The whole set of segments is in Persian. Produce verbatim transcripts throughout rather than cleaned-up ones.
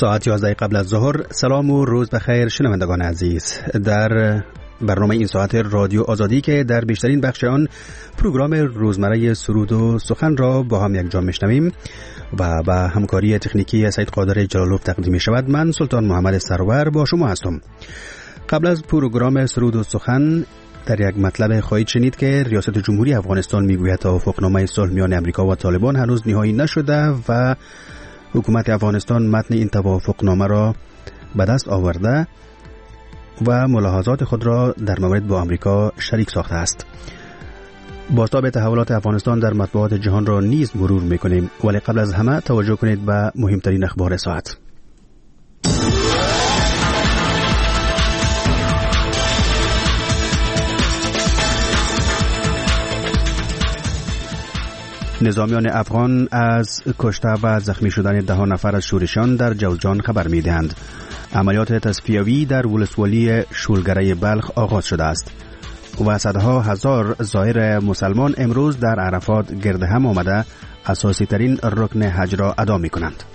ساعت یازده قبل از ظهر. سلام و روز بخیر شنوندگان عزیز. در برنامه این ساعت رادیو آزادی که در بیشترین بخش آن پروگرام روزمره سرود و سخن را با هم یکجا میشنویم و با همکاری تکنیکی سید قادر جلالوف تقدیم می شود، من سلطان محمد سرور با شما هستم. قبل از پروگرام سرود و سخن در یک مطلب خواهید شنید که ریاست جمهوری افغانستان میگوید توافقنامه صلح میان امریکا و طالبان هنوز نهایی نشده و حکومت افغانستان متن این توافقنامه را به دست آورده و ملاحظات خود را در مورد با امریکا شریک ساخته است. بازتاب تحولات افغانستان در مطبوعات جهان را نیز مرور میکنیم، ولی قبل از همه توجه کنید به مهمترین اخبار ساعت. نظامیان افغان از کشته و زخمی شدن ده نفر از شورشیان در جوزجان خبر می‌دهند. عملیات تصفیوی در ولسوالی شولگره بلخ آغاز شده است و صدها هزار زائر مسلمان امروز در عرفات گرد هم آمده اساسی ترین رکن حج را ادا می کنند.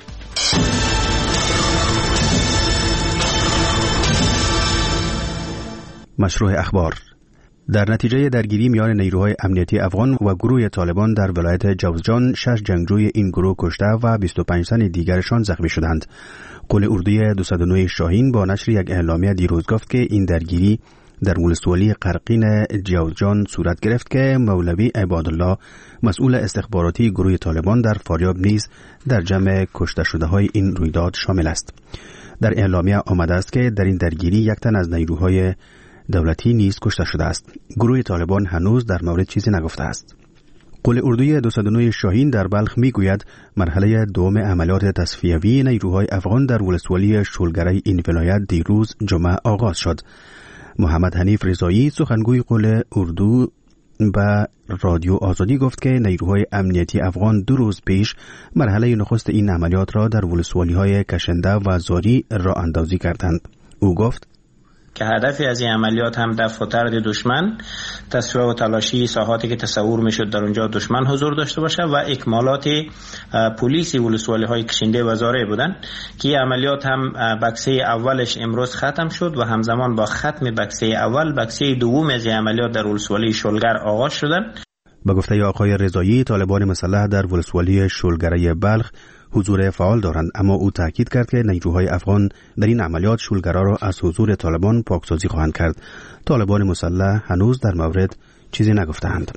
مشروع اخبار. در نتیجه درگیری میان نیروهای امنیتی افغان و گروه طالبان در ولایت جوزجان، شش جنگجوی این گروه کشته و بیست و پنج تن دیگرشان زخمی شدند. قول اردوی دویست و نه شاهین با نشر یک اعلامیه دیروز گفت که این درگیری در ولسوالی قرقین جوزجان صورت گرفت که مولوی عبادالله مسئول استخباراتی گروه طالبان در فاریاب نیز در جمع کشته شده های این رویداد شامل است. در اعلامیه آمده است که در این درگیری یک تن از نیروهای دولتی نیز کشته شده است. گروه طالبان هنوز در مورد چیزی نگفته است. قول اردوی دویست و نه شاهین در بلخ میگوید مرحله دوم عملیات تصفیوی نیروهای افغان در ولسوالی شولگره این ولایت دیروز جمعه آغاز شد. محمد حنیف رضایی سخنگوی قول اردو به رادیو آزادی گفت که نیروهای امنیتی افغان دو روز پیش مرحله نخست این عملیات را در ولسوالی‌های کشنده و زاری راه اندازی کردند. او گفت که هدفی از این عملیات هم دفع و طرد دشمن، تصفیه و تلاشی ساحاتی که تصور میشد در اونجا دشمن حضور داشته باشه و اکمالات پلیس ولسوالی های کشنده و زاره بودن که عملیات هم بکسه اولش امروز ختم شد و همزمان با ختم بکسه اول بکسه دوم از عملیات در ولسوالی شولگر آغاز شدن. به گفته آقای رضایی، طالبان مسلح در ولسوالی شولگره بلخ حضور فعال دارند، اما او تاکید کرد که نیروهای افغان در این عملیات شولگرا را از حضور طالبان پاکسازی خواهند کرد. طالبان مسلح هنوز در مورد چیزی نگفتند.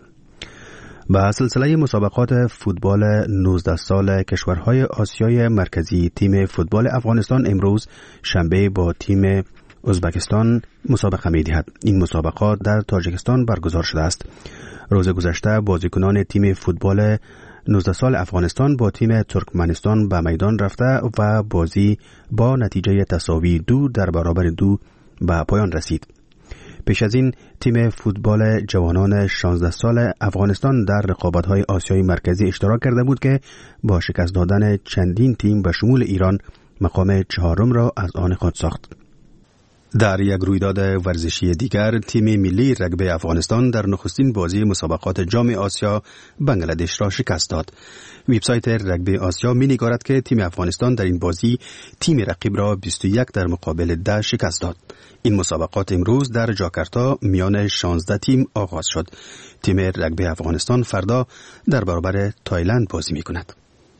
با سلسله مسابقات فوتبال نوزده سال کشورهای آسیای مرکزی، تیم فوتبال افغانستان امروز شنبه با تیم ازبکستان مسابقه می‌دهد. این مسابقات در تاجیکستان برگزار شده است. روز گذشته بازیکنان تیم فوتبال نوزده سال افغانستان با تیم ترکمنستان به میدان رفته و بازی با نتیجه تساوی دو در برابر دو به پایان رسید. پیش از این تیم فوتبال جوانان شانزده سال افغانستان در رقابت‌های آسیای مرکزی اشتراک کرده بود که با شکست دادن چندین تیم به شمول ایران مقام چهارم را از آن خود ساخت. در یک رویداد ورزشی دیگر، تیم ملی رگبی افغانستان در نخستین بازی مسابقات جام آسیا بنگلادش را شکست داد. وبسایت رگبی آسیا می‌نگارد که تیم افغانستان در این بازی تیم رقیب را بیست و یک در مقابل ده شکست داد. این مسابقات امروز در جاکارتا میان شانزده تیم آغاز شد. تیم رگبی افغانستان فردا در برابر تایلند بازی می‌کند.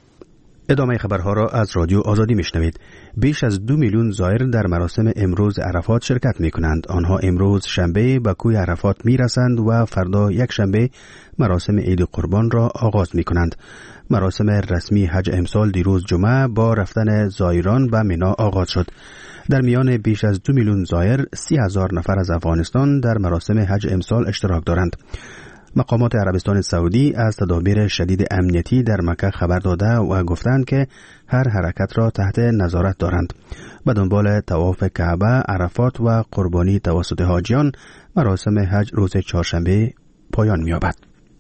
ادامه خبرها را از رادیو آزادی میشنوید. بیش از دو میلیون زائر در مراسم امروز عرفات شرکت می کنند. آنها امروز شنبه به کوی عرفات می رسند و فردا یک شنبه مراسم عید قربان را آغاز می کنند. مراسم رسمی حج امسال دیروز جمعه با رفتن زائران به مینا آغاز شد. در میان بیش از دو میلیون زائر، سی هزار نفر از افغانستان در مراسم حج امسال اشتراک دارند. مقامات عربستان سعودی از تدابیر شدید امنیتی در مکه خبر داده و گفتند که هر حرکت را تحت نظارت دارند. به دنبال طواف کعبه، عرفات و قربانی توسط حاجیان، مراسم حج روز چهارشنبه پایان می‌یابد.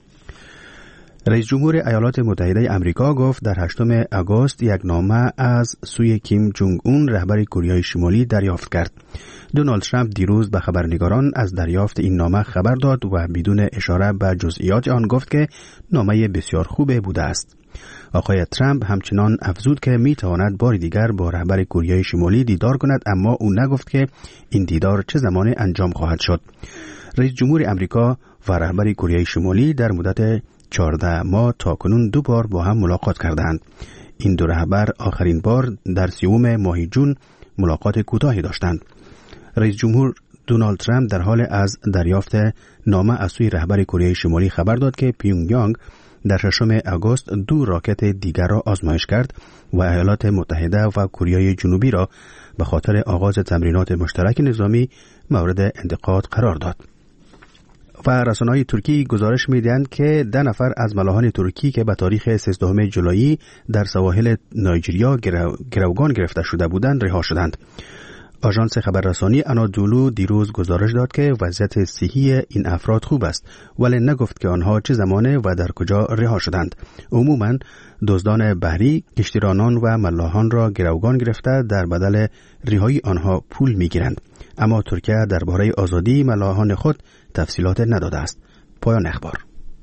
رئیس جمهور ایالات متحده آمریکا گفت در هشتم آگوست یک نامه از سوی کیم جونگ اون رهبر کره شمالی دریافت کرد. دونالد ترامپ دیروز به خبرنگاران از دریافت این نامه خبر داد و بدون اشاره به جزئیات آن گفت که نامه بسیار خوب بوده است. آقای ترامپ همچنان افزود که می تواند بار دیگر با رهبر کره شمالی دیدار کند، اما او نگفت که این دیدار چه زمان انجام خواهد شد. رئیس جمهور امریکا و رهبر کره شمالی در مدت چهارده ماه تاکنون دو بار با هم ملاقات کردند. این دو رهبر آخرین بار در سیوم ماه جون ملاقات کوتاهی داشتند. رئیس جمهور دونالد ترامپ در حال از دریافت نامه از سوی رهبر کره شمالی خبر داد که پیونگ یانگ در ششم آگوست دو راکت دیگر را آزمایش کرد و ایالات متحده و کره جنوبی را به خاطر آغاز تمرینات مشترک نظامی مورد انتقاد قرار داد. و رسانه‌های ترکی گزارش می‌دهند که ده نفر از ملاحان ترکی که به تاریخ سیزدهم جولای در سواحل نایجریا گروگان گرفته شده بودند رها شدند. آژانس خبررسانی آنادولو دیروز گزارش داد که وضعیت صحی این افراد خوب است، ولی نگفت که آنها چه زمانه و در کجا رها شدند. عموماً دزدان بحری کشتیرانان و ملاحان را گروگان گرفته در بدل رهایی آنها پول می‌گیرند. اما ترکیه درباره آزادی ملاحان خود تفصیلات نداده است. پایان اخبار.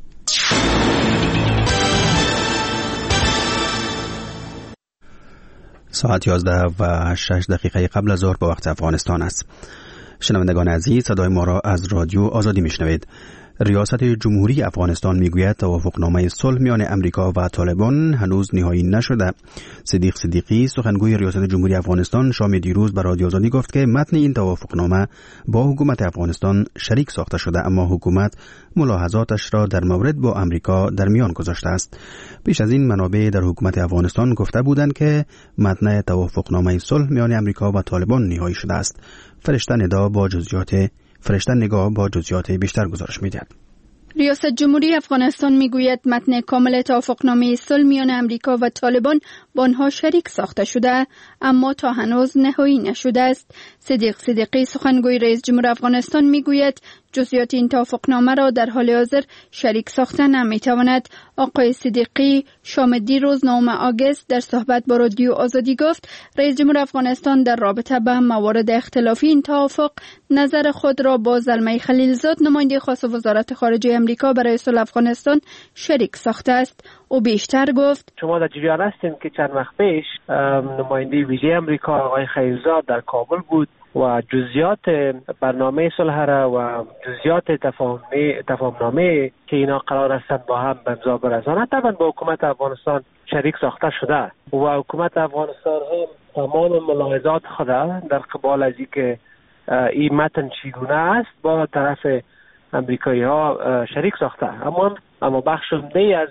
ساعت یازده و شش دقیقه قبل از ظهر به وقت افغانستان است. شنوندگان عزیز، صدای ما را از رادیو آزادی میشنوید. ریاست جمهوری افغانستان میگوید توافقنامه صلح میان امریکا و طالبان هنوز نهایی نشده. صدیق صدیقی سخنگوی ریاست جمهوری افغانستان شام دیروز به رادیو آزادی گفت که متن این توافقنامه با حکومت افغانستان شریک ساخته شده، اما حکومت ملاحظاتش را در مورد با امریکا در میان گذاشته است. پیش از این منابع در حکومت افغانستان گفته بودند که متن توافقنامه صلح میان امریکا و طالبان نهایی شده است. فرشته ندا با جزئیات فرشته نگاه با جزئیات بیشتر گزارش می‌دهد. ریاست جمهوری افغانستان میگوید متن کامل توافقنامه صلح میان امریکا و طالبان با آنها شریک ساخته شده، اما تا هنوز نهایی نشده است. صدیق صدیقی سخنگوی رئیس جمهور افغانستان میگوید جزئیات این توافقنامه را در حال حاضر شریک ساخته نمیتواند. آقای صدیقی شام دیروز نهم آگوست در صحبت با رادیو آزادی گفت رئیس جمهور افغانستان در رابطه به موارد اختلافی این توافق نظر خود را با زلمه خلیلزاد نماینده خاص وزارت خارجه امریکا برای صلح افغانستان شریک ساخته است. او بیشتر گفت شما در جریان هستیم که چند وقت پیش نماینده ویژه امریکا آقای خلیلزاد در کابل بود و جزئیات برنامه صلح را و جزئیات تفاهمنامه که اینا قرار هستند با هم به امضا برسانند طبعا با حکومت افغانستان شریک ساخته شده و حکومت افغانستان هم تمام ملاحظات خود در قبال از اینکه این متن چگونه است با طرف امریکایی ها شریک ساخته. اما اما بخش عمده از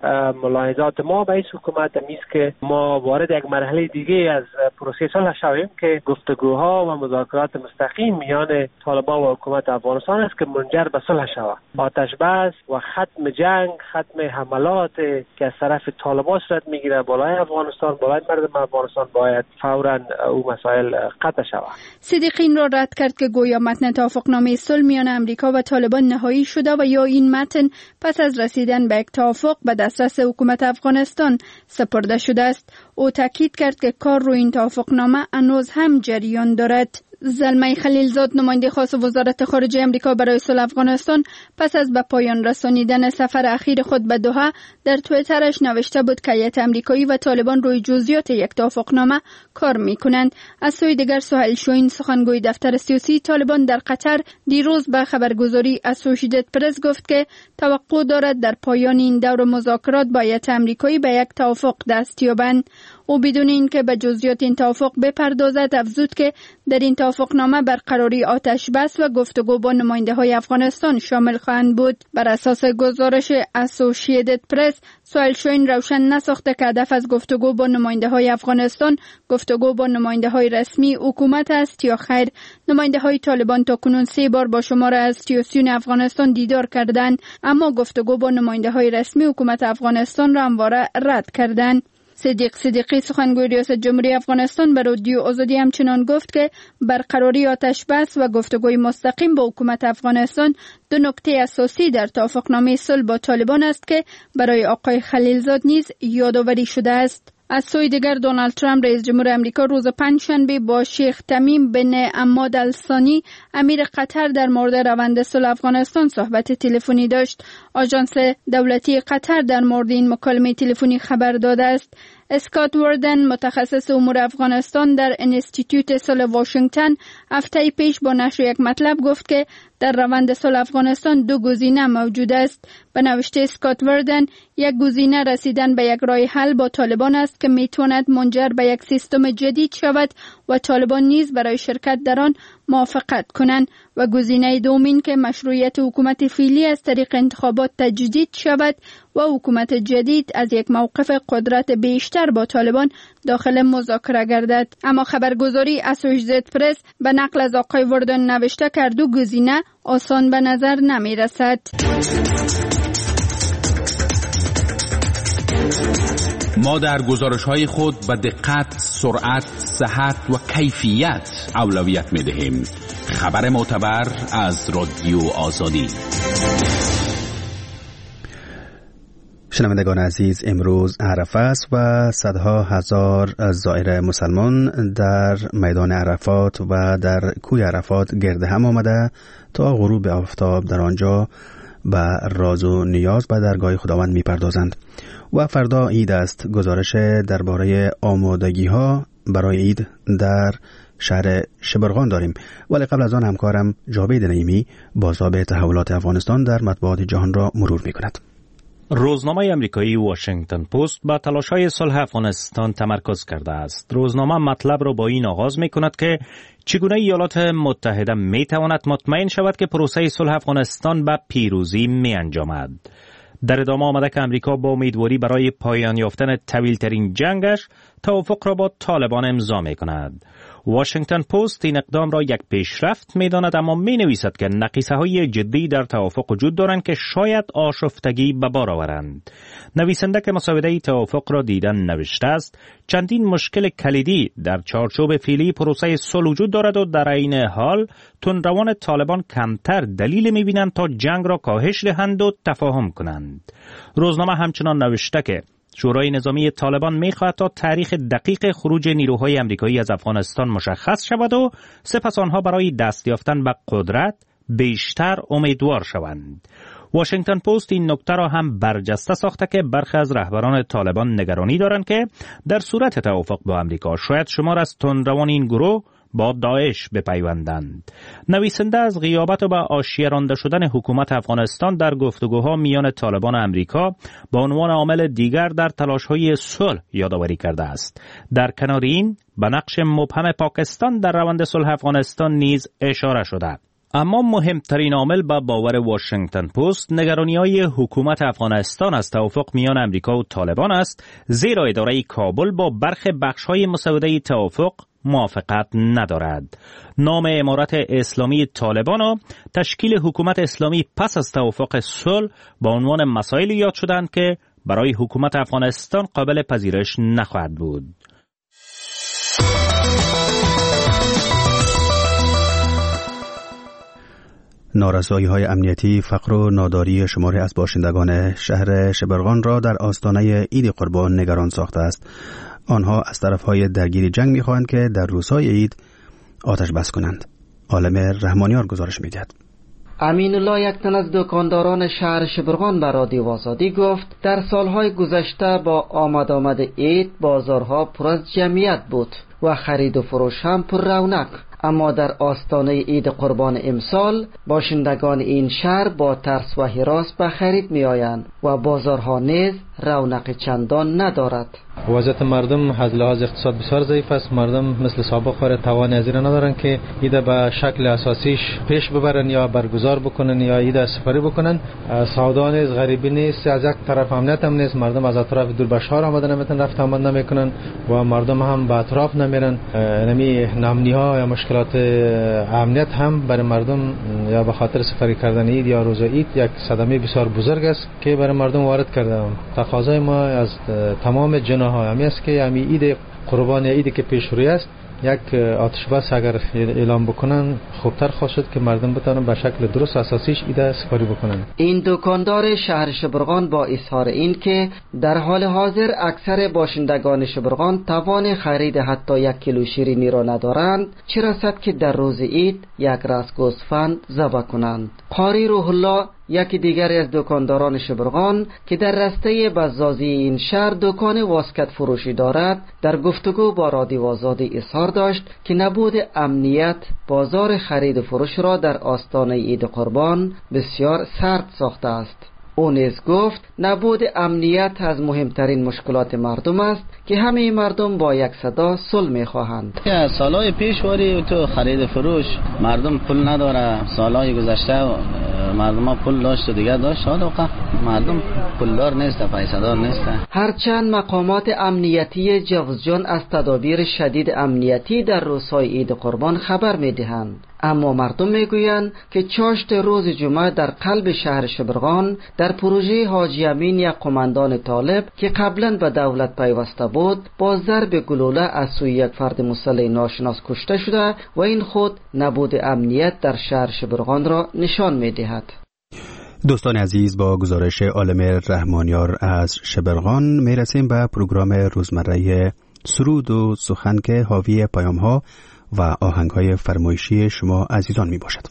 ملاحظات ما به این حکومت است که ما وارد یک مرحله دیگه از پروسه صلح شویم که گفتگوها و مذاکرات مستقیم میان طالبان و حکومت افغانستان است که منجر به صلح شود. آتش بس و ختم جنگ، ختم حملات که از طرف طالبان صورت میگیره بالای افغانستان، بالای مردم افغانستان باید فوراً او مسائل قطع شود. صدیقی این را رد کرد که گویا متن توافقنامه صلح میان امریکا و طالبان نهایی شده و یا این متن پس از رسیدن به یک توافق به دسترس حکومت افغانستان سپرده شده است. او تاکید کرد که کار روی این توافقنامه هنوز هم جریان دارد. زلمه خلیلزاد نماینده خاص وزارت خارجه امریکا برای صلح افغانستان پس از به پایان رسانیدن سفر اخیر خود به دوحه در توییترش نوشته بود که هیئت امریکایی و طالبان روی جزئیات یک توافقنامه کار میکنند. از سوی دیگر سهیل شوین سخنگوی دفتر سیاسی طالبان در قطر دیروز به خبرگزاری اسوشییتد پرس گفت که توقع دارد در پایان این دور مذاکرات با هیئت امریکایی به یک توافق دست یابند. او بدون اینکه به جزئیات این توافق بپردازد افزود که در این توافقنامه برقراری آتش بس و گفتگو با نماینده های افغانستان شامل خواهند بود. بر اساس گزارش اسوشییتد پرس سهیل شوین روشن نساخته که هدف از گفتگو با نماینده های افغانستان گفتگو با نماینده های رسمی حکومت است یا خیر. نماینده های طالبان تا کنون سه بار با شمار از سیاسیون افغانستان دیدار کردند، اما گفتگو با نماینده های رسمی حکومت افغانستان را همواره رد کردند. صدیق صدیقی سخنگوی ریاست جمهوری افغانستان به رادیو آزادی همچنان گفت که برقراری آتش بس و گفتگوی مستقیم با حکومت افغانستان دو نکته اساسی در توافقنامه صلح با طالبان است که برای آقای خلیلزاد نیز یادآوری شده است. از سوی دیگر دونالد ترامپ رئیس جمهور امریکا روز پنجشنبه با شیخ تمیم بن عماد الثانی امیر قطر در مورد روند صلح افغانستان صحبت تلفنی داشت. آژانس دولتی قطر در مورد این مکالمه تلفنی خبر داده است. اسکات وردن متخصص امور افغانستان در انستیتوت صلح واشنگتن هفته پیش با نشر یک مطلب گفت که در روند صلح افغانستان دو گزینه موجود است. به نوشته اسکات وردن، یک گزینه رسیدن به یک راه حل با طالبان است که میتواند منجر به یک سیستم جدید شود و طالبان نیز برای شرکت در آن موافقت کنند، و گزینه دومین که مشروعیت حکومت فعلی از طریق انتخابات تجدید شود و حکومت جدید از یک موقف قدرت بیشتر با طالبان داخل مذاکره گردد. اما خبرگزاری اسوشییتد پرس به نقل از آقای وردن نوشته که دو گزینه آسان به نظر نمی رسد. ما در گزارش‌های خود به دقت، سرعت، صحت و کیفیت اولویت می‌دهیم. خبر معتبر از رادیو آزادی. شنوندگان عزیز، امروز عرفه است و صدها هزار زائر مسلمان در میدان عرفات و در کوی عرفات گرد هم آمده تا غروب آفتاب در آنجا به راز و نیاز به درگاه خداوند می‌پردازند. و فردا عید است. گزارش درباره آمادگی ها برای عید در شهر شبرغان داریم، ولی قبل از آن همکارم جاوید نعیمی بازتاب تحولات افغانستان در مطبوعات جهان را مرور می کند. روزنامه امریکایی واشنگتن پست با تلاش‌های صلح افغانستان تمرکز کرده است. روزنامه مطلب را با این آغاز می کند که چگونه ایالات متحده می تواند مطمئن شود که پروسه صلح افغانستان به پیروزی می انجامد. در ادامه آمده که امریکا با امیدواری برای پایان یافتن طویل‌ترین جنگش توافق را با طالبان امضا می کند. واشنگتن پست این اقدام را یک پیشرفت می داند، اما می نویسد که نقیصه های جدی در توافق وجود دارند که شاید آشفتگی به بار آورند. نویسنده که مسوده توافق را دیدن نوشته است چندین مشکل کلیدی در چارچوب فعلی پروسه صلح وجود دارد و در عین حال تندروان طالبان کمتر دلیل می بینند تا جنگ را کاهش دهند و تفاهم کنند. روزنامه همچنان نوشته که شورای نظامی طالبان می‌خواهد تا تاریخ دقیق خروج نیروهای آمریکایی از افغانستان مشخص شود و سپس آنها برای دست یافتن به قدرت بیشتر امیدوار شوند. واشنگتن پست این نکته را هم برجسته ساخته که برخی از رهبران طالبان نگرانی دارند که در صورت توافق با آمریکا شاید شمار از تندروان این گروه با داعش بپیوندند. نویسنده از غیابت و به حاشیه رانده شدن حکومت افغانستان در گفتگوها میان طالبان و آمریکا به عنوان عامل دیگر در تلاش‌های صلح یادآوری کرده است. در کنار این به نقش مبهم پاکستان در روند صلح افغانستان نیز اشاره شده. اما مهمترین عامل به باور واشنگتن پست نگرانی‌های حکومت افغانستان از توافق میان آمریکا و طالبان است، زیرا اداره کابل با برخی بخش‌های مسوده توافق موافقت ندارد. نام امارت اسلامی طالبان و تشکیل حکومت اسلامی پس از توافق صلح با عنوان مسائل یاد شدند که برای حکومت افغانستان قابل پذیرش نخواهد بود. نارسایی‌های امنیتی، فقر و ناداری شماری از باشندگان شهر شبرغان را در آستانه عید قربان نگران ساخته است. آنها از طرف‌های درگیر جنگ می‌خواهند که در روزهای عید آتش بس کنند. عالم رحمانیار گزارش می‌دهد. امین الله، یک تن از دکانداران شهر شبرغان به رادیو آزادی گفت در سالهای گذشته با آمد آمد عید بازارها پر از جمعیت بود و خرید و فروش هم پر رونق، اما در آستانه عید قربان امسال باشندگان این شهر با ترس و هراس به خرید می آیند و بازارها نیز رونق چندان ندارد. وضعیت مردم از لحاظ اقتصاد بسیار ضعیف است. مردم مثل سابق خور توان از این ندارن که عید به شکل اساسیش پیش ببرن یا برگزار بکنن یا عید سفری بکنن. سودا نیز، غریبی نیست، از یک طرف امنیت هم نیست. مردم از اطراف دور به شهر آمدن نمیتونن، رفت آمد نمیکنن و مردم هم به اطراف نمیرن. نمی نامنی ها یا مشکلات امنیت هم برای مردم یا به خاطر سفری کردن عید یا روز عید یک صدمه بسیار بزرگ است که برای مردم وارد کرده. تقاضای ما از تمام جناح همی است که همی عید قربان عیدی که پیش روی است یک آتش بس اگر اعلام بکنن خوبتر خواهد شد که مردم بتونن به شکل درست اساسیش ایده سپاری بکنن. این دکاندار شهر شبرغان با اظهار این که در حال حاضر اکثر باشندگان شبرغان توان خرید حتی یک کیلو شیرینی را ندارند، چه رسد که در روز عید یک راست گوسفند ذبح کنند. قاری روح الله یکی دیگری از دکانداران شبرغان که در رسته بزازی این شهر دکان واسکت فروشی دارد، در گفتگو با رادیو آزادی اظهار داشت که نبود امنیت بازار خرید و فروش را در آستانه عید قربان بسیار سرد ساخته است. او نیز گفت نبود امنیت از مهمترین مشکلات مردم است که همه مردم با یک صدا صلح می‌خواهند. سالهای پیش وری تو خرید فروش مردم پول نداره، سالهای گذشته مردم ها پول داشت و دیگه داشت، حالا مردم پولدار نیست، پیسه‌دار نیست. هرچند مقامات امنیتی جوزجان از تدابیر شدید امنیتی در روزهای عید قربان خبر می‌دهند، اما مردم میگویند که چاشت روز جمعه در قلب شهر شبرغان در پروژه حاجی امین یک قماندان طالب که قبلا به دولت پیوسته بود با ضرب گلوله از سوی یک فرد مسلح ناشناس کشته شده و این خود نبود امنیت در شهر شبرغان را نشان میدهد. دوستان عزیز، با گزارش عالم رحمانیار از شبرغان میرسیم به پروگرام روزمره سرود و سخن که حاوی پیام ها و آهنگ های فرمایشی شما عزیزان می باشد.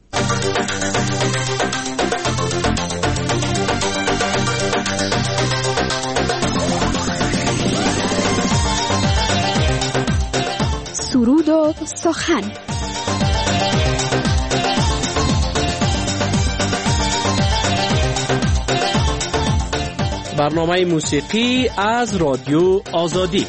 سرود و سخن. برنامه موسیقی از رادیو آزادی.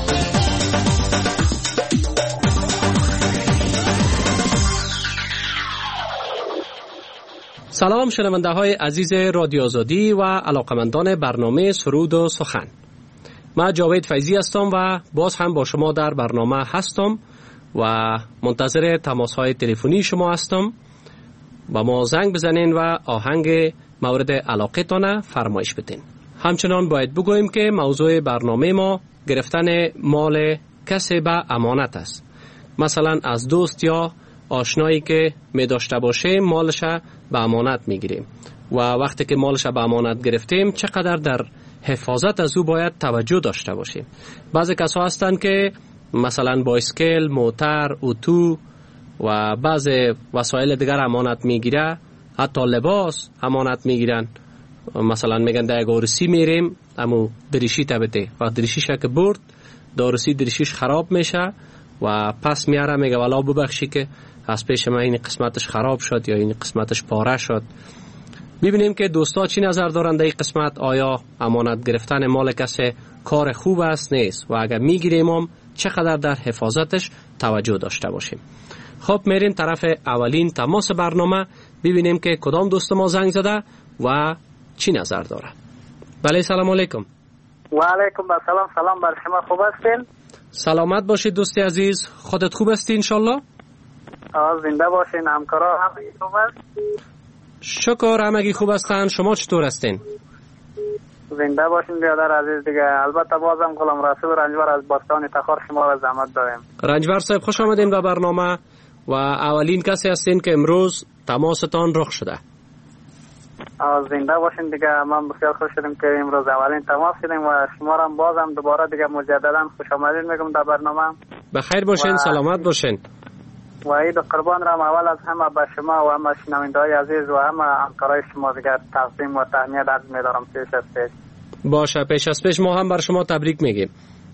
سلام شنونده های عزیز رادیو آزادی و علاقمندان برنامه سرود و سخن. من جاوید فیضی هستم و باز هم با شما در برنامه هستم و منتظر تماس های تلفنی شما هستم. با ما زنگ بزنین و آهنگ مورد علاقه تان فرمایش بدین. همچنان باید بگوییم که موضوع برنامه ما گرفتن مال کسی به امانت است. مثلا از دوست یا آشنایی که می داشته باشه مالش به امانت می گیریم و وقتی که مالش به امانت گرفتیم چقدر در حفاظت از او باید توجه داشته باشیم. بعضی کسا هستند که مثلا بایسکل، موتر، اتو و بعضی وسایل دیگر امانت می گیره، حتی لباس امانت می گیرن. مثلا میگن در یک عروسی میریم اما دریشی تبته و دریشیش که برد دارسی دریشیش خراب میشه و پس میاره میگه والا ببخشی که از پیش من این قسمتش خراب شد یا این قسمتش پاره شد. ببینیم که دوستا چی نظر دارند در این قسمت. آیا امانت گرفتن مال کسی کار خوب است نیست و اگر میگیریم هم چقدر در حفاظتش توجه داشته باشیم. خب میریم طرف اولین تماس برنامه ببینیم که کدام دوست ما زنگ زده و چی نظر داره. بله سلام علیکم. و علیکم السلام. سلام بر شما، خوب هستین؟ سلامت باشید دوستی عزیز، خودت خوب هستی انشالله؟ آه زنده باشین. همکارا همگی خوب است؟ شکر همگی خوب هستن. شما چطور هستین؟ زنده باشین برادر عزیز دیگه. البته بازم غلام رسول رنجبر از باستان تخار شما را زحمت داریم. رنجبر صاحب خوش آمدین به برنامه و اولین کسی هستین که امروز تماستان رخ شده. زنده باشین دیگه. من بسیار خوش شدم که امروز اولین تماس شدیم و شما را بازم دوباره دیگه مجددا خوش آمدین میگم در برنامه. بخیر باشین و... سلامت باشین. و عید قربان را اول از همه به شما و همه شنونده‌های عزیز و همه همکارای شما دیگه تقدیم و تهنیت عرض می‌دارم پیش از پیش. باشه پیش از پیش ما هم بر شما تبریک میگیم.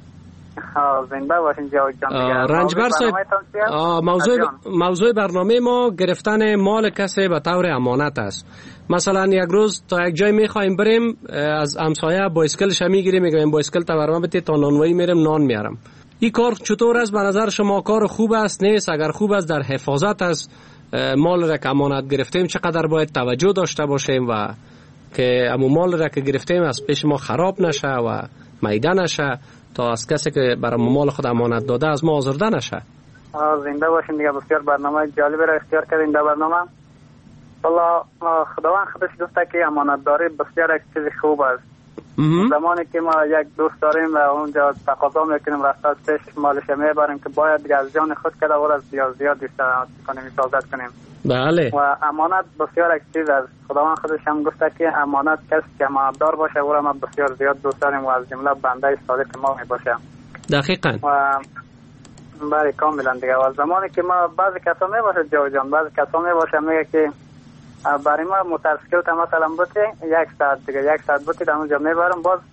زنده باشین جواد جان دیگه. رنجبر صاحب موضوع موضوع برنامه ما گرفتن مال کسی به طور امانت است. مثلا یک روز تا یک جای میخوایم بریم از همسایه بایسکلش میگیریم میگیم بایسکل تا برام بده تا نانوایی میرم نان میارم. این کار چطور است به نظر شما؟ کار خوب است نیست؟ اگر خوب است در حفاظت از مال را که امانت گرفتیم چقدر باید توجه داشته باشیم و که امو مال را که گرفتیم از پیش ما خراب نشه و میده نشه تا از کسی که برای مال خود امانت داده از ما آزرده نشه. زنده باشین دیگه. بسیار برنامه جالبی را اختیار کردین در برنامه. والله خداوند خودش دوسته که امانت داری بسیار یک چیز خوب است زمانی که ما یک دوست داریم و اونجا تقاضا میکنیم رفت پیش مالش میبریم که باید دیگه از جان خود کده ور از زیاد زیاد بیشتر کنیم حفاظت کنیم. بله. و امانت بسیار یک چیز از خداوند خودش هم گفته که امانت کسی که امانتدار باشه او را ما بسیار زیاد دوست داریم و از جمله بنده صادق ما میباشه. دقیقاً. و برای کاملا دیگه و زمانی که ما بعضی کسا میباشه جو جان بعضی کسا میباشه میگه که برای ما موتورسیکلت مثلا بوده یک ساعت دیگه یک ساعت بوده در اونجا میبرم باز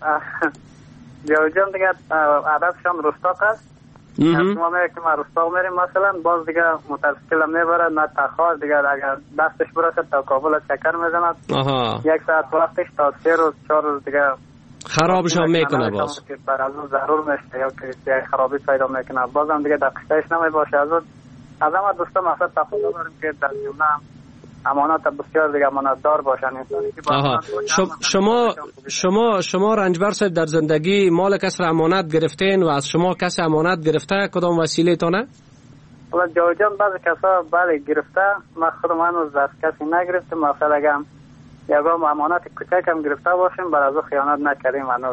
جو جان دیگه عددشان رستاق است. ما میگه که ما رستاق میریم مثلا باز دیگه موتورسیکل میبره نه تخار دیگه اگر دستش برسه تا کابل چکر میزند یک ساعت وقتش تا سه روز چهار روز دیگه خرابش هم میکنه باز بر از اون ضرور میشه یا که خرابی پیدا میکنه بازم دیگه دقیقش نمی باشه. از اون از همه دوستا مقصد تقاضا داریم که در جمله امانت بسیار دیگه امانتدار باشن انسانی که آها. شما شما شما رنجبر صاحب در زندگی مال کس را امانت گرفتین و از شما کسی امانت گرفته کدام وسیله تونه؟ والا جو جان بعضی کسا بله گرفته من خودم هنوز از کسی نگرفتم مثلا اگه یکم امانت کوچک هم گرفته باشیم بر از او خیانت نکردیم هنوز.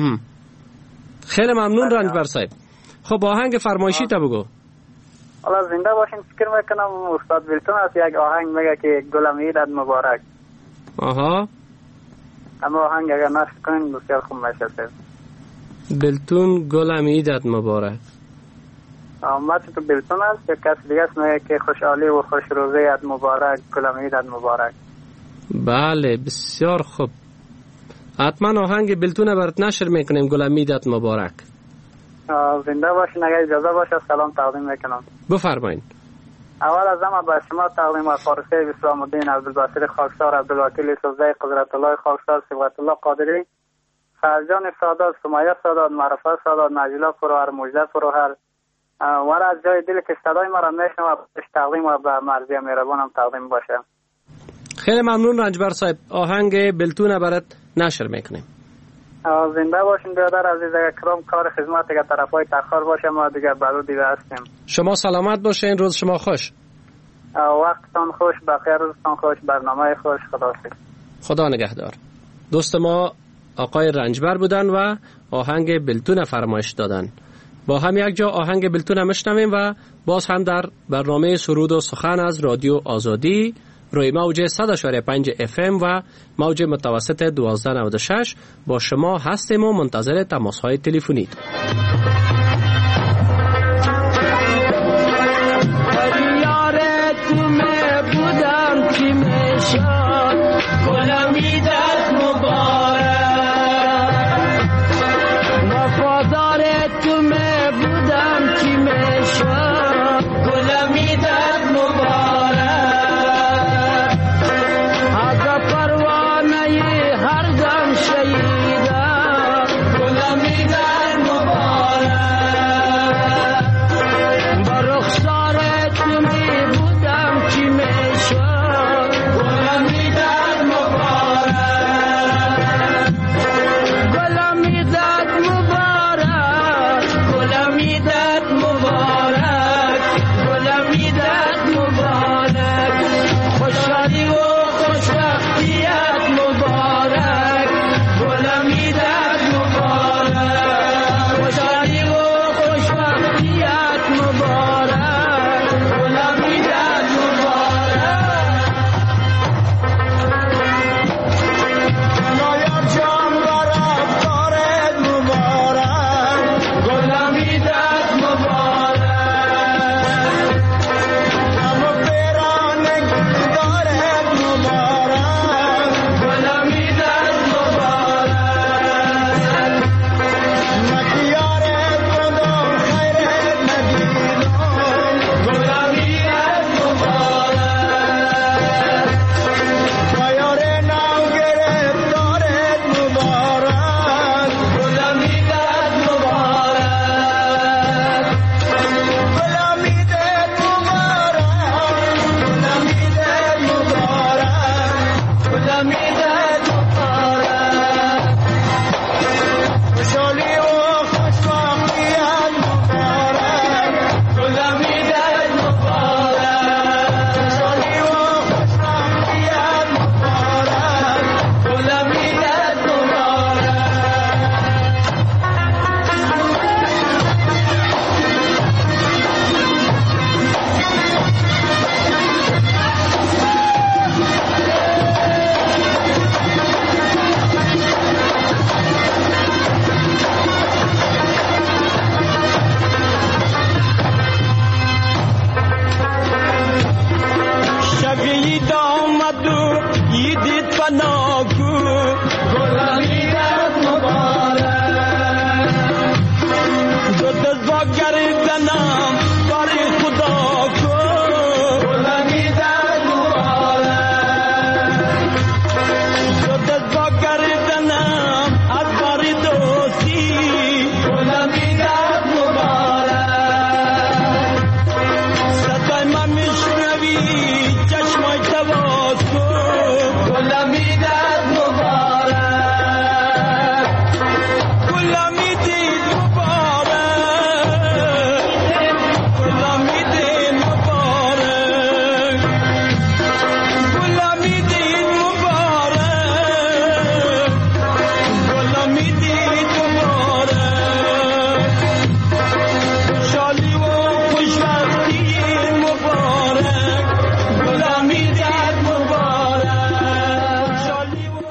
خیلی ممنون رنجبر صاحب. خب آهنگ فرمایشی تا بگو. حالا زنده باشین فکر میکنم استاد بیلتون از یک آهنگ میگه که گلم عیدت مبارک. آها. اما آهنگ اگر نشت کنین بسیار خوب میشه صاحب. بیلتون گلم عیدت مبارک. آمد تو بیلتون است یا کسی دیگه است میگه که خوشحالی و خوش روزیت مبارک گلم عیدت مبارک. بله بسیار خوب. حتما آهنگ بیلتون برات نشر میکنیم گلم عیدت مبارک. زنده باشین اگر اجازه باشه سلام تقدیم میکنم. بفرمایید. اول از همه به شما تقدیم فارسی اسلام الدین عبدالبصیر خاکسار عبدالوکیل سوزه قدرت الله خاکسار صفت الله قادری فرجان سادات سمیه سادات معرفه سادات نجیلا فروهر مجده فروهر و از جای دل که صدای ما را میشنم و تقدیم و به مرضی مهربانم تقدیم باشه. خیلی ممنون رنجبر صاحب. آهنگ بیلتون برات نشر میکنیم. زنده باشین برادر عزیز اکرام کار خدمت دیگه طرفای تخار باشه ما دیگه برو دیگه هستیم. شما سلامت باشین روز شما خوش. وقتتان خوش بخیر روزتان خوش برنامه خوش خداحافظ. خدا نگهدار. دوست ما آقای رنجبر بودن و آهنگ بیلتون فرمایش دادن. با هم یک جا آهنگ بیلتون میشنویم و باز هم در برنامه سرود و سخن از رادیو آزادی روی موج صد و پنج اف ام و موج متوسط دوازده نود و شش با شما هستیم و منتظر تماس های تلفنی. Mubara آمد و یدید پناکو گلامی دست مبارک دو دست با گردنم باری خدا کو گلامی دست مبارک دو دست با گردنم از باری دوستی گلامی دست مبارک صدای من میشنوی چشمای تواز کو گلامی دست مبارک گلامی دید مبارک گلامی دید مبارک گلامی دید مبارک گلامی دید مبارک شالی و خوشبختی مبارک گلامی دید مبارک شالی و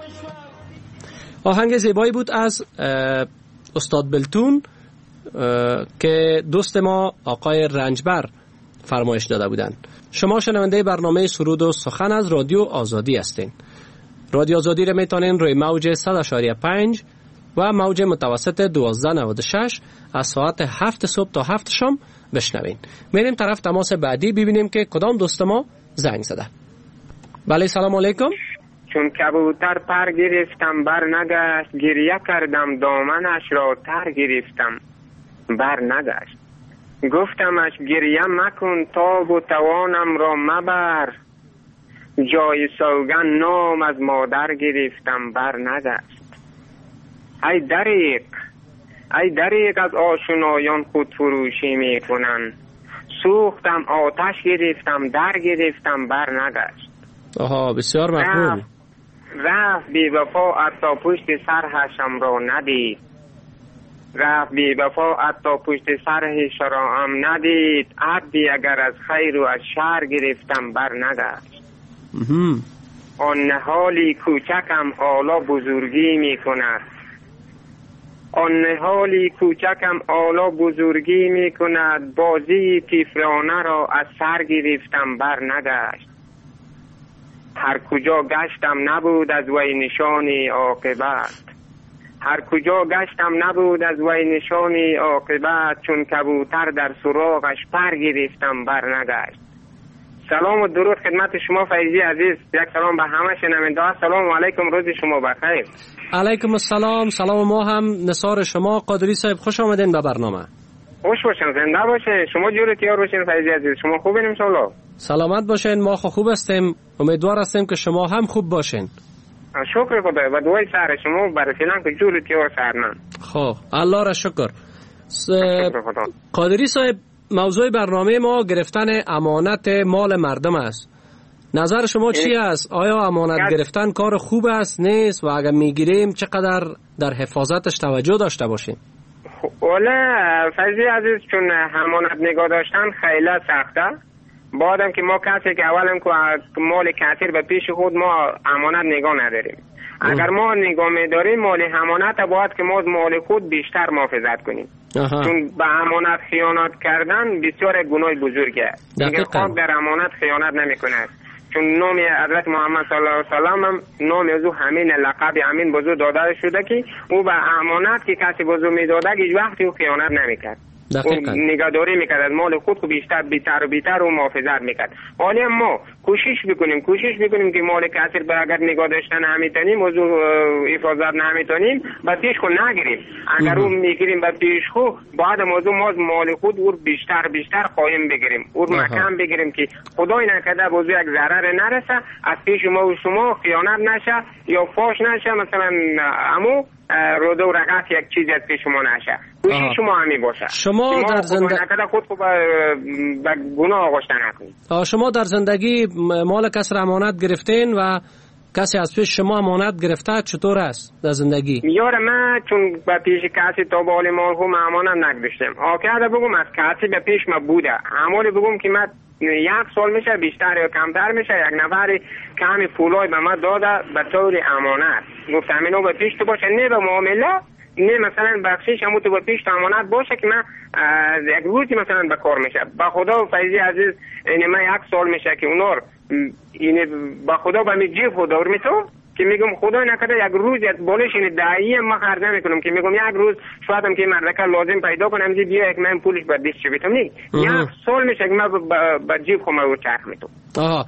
آهنگ زیبایی بود از اه، استاد بلتون اه، که دوست ما آقای رنجبر فرمایش داده بودند. شما شنونده برنامه سرود و سخن از رادیو آزادی هستین. رادیو آزادی را میتونین روی موج صد و پنج و موج متوسط دوازده و نود و شش از ساعت هفت صبح تا هفت شام بشنوین. میریم طرف تماس بعدی ببینیم که کدام دوست ما زنگ زده. بله سلام علیکم. چون کبوتر پر گرفتم بر نگشت، گریه کردم دامنش را تر گرفتم بر نگشت. گفتمش گریه مکن تاب و توانم را مبر، جای سوگن نام از مادر گرفتم بر نگشت. ای دریق ای دریق از آشنایان خود فروشی می کنن، سوختم آتش گرفتم در گرفتم بر نگشت. آها بسیار مقبول. رفت بی وفا حتی پشت سر هشم را ندید، رفت بی وفا حتی پشت سرش را هم ندید، عبدی اگر از خیر و از شر گرفتم بر نگشت. آن نهالی کوچکم حالا بزرگی می کند، آن نهالی کوچکم حالا بزرگی می کند، بازی طفلانه را از سر گرفتم بر نگشت. هر کجا گشتم نبود از وی نشانی عاقبت، هر کجا گشتم نبود از وی نشانی عاقبت، چون کبوتر در سراغش پر گرفتم بر نگشت. سلام و درود خدمت شما فیضی عزیز، یک سلام به همه شنونده ها. سلام علیکم، روز شما بخیر. علیکم السلام. سلام ما هم نثار شما. قادری صاحب خوش آمدین به برنامه. خوش باشین، زنده باشین، شما جور تیار باشین فیضی عزیز. شما خوبین ان شاء الله؟ سلامت باشین، ما خوب هستیم، امیدوار هستیم که شما هم خوب باشین. شکر خدا و دعای سر شما برای فیلم که جور تیار سرنن. خب الله را شکر. س... قادری صاحب موضوع برنامه ما گرفتن امانت مال مردم است. نظر شما چی است؟ آیا امانت گرفتن کار خوب است نیست و اگر میگیریم چقدر در حفاظتش توجه داشته باشیم؟ والا فیضی عزیز، چون امانت نگاه داشتن خیلی سخته. بعدم که ما کسی که اولم که مال کثیر به پیش خود ما امانت نگاه نداریم. اگر ما نگاه می‌داریم مال امانت باید که ما مال خود بیشتر محافظت کنیم. آها. چون به امانت خیانت کردن بسیار گناه بزرگه. دیگه خود در امانت خیانت نمی‌کنه. چون نام حضرت محمد صلی الله علیه و سلم هم نام از او همین لقب همین بزرگ داده شده که او به امانت که کسی بزرگ می‌داده هیچ وقتی او خیانت نمی‌کرد. نگهداری میکرد از مال خود بیشتر بیشتر و بیشتر و محافظت میکرد. حالا ما کوشش بکنیم کوشش بکنیم که مال کثیر به اگر نگاه داشتن نمیتونیم موضوع حفاظت نمیتونیم به پیش خود نگیریم. اگر اون میگیریم به پیش خود بعد موضوع ما مال خود او بیشتر بیشتر خواهیم بگیریم، او مکان بگیریم که خدای نکرده موضوع یک ضرر نرسه، از پیش ما و شما خیانت نشه یا فاش نشه، مثلا امو روده و رقص یک چیزی از پیش شما نشه. کوشش شما همی باشه. شما, شما در زندگی خود خود به گناه آغاشته نکنید. شما در زندگی مال کسی امانت گرفتین و کسی از پیش شما امانت گرفته، چطور است در زندگی؟ یار من چون به پیش کسی تا به حال مال خود امانت نگذاشتم. آکاده بگم از کسی به پیش ما بوده. همولی بگم که من یک سال میشه بیشتر یا کمتر میشه یک نفر کمی پولای به من داده به طور امانت. گفتم اینو به پیش تو باشه، نه به معامله، نه مثلا بخشش همون تو به پیش تو امانت باشه که من یک روزی مثلا به کار میشه. با خدا و فیضی عزیز این من یک سال میشه که اونور این با خدا به می جیب خدا ور میتو که میگم خدا نکرده یک روز بالش این دایی ما خرج نمیکنم که میگم یک روز شاید هم که مردکه لازم پیدا کنم دی بیا یک من پولش به دست چه بیتم نی یک سال میشه که من با جیب خودم رو چرخ میتو. آها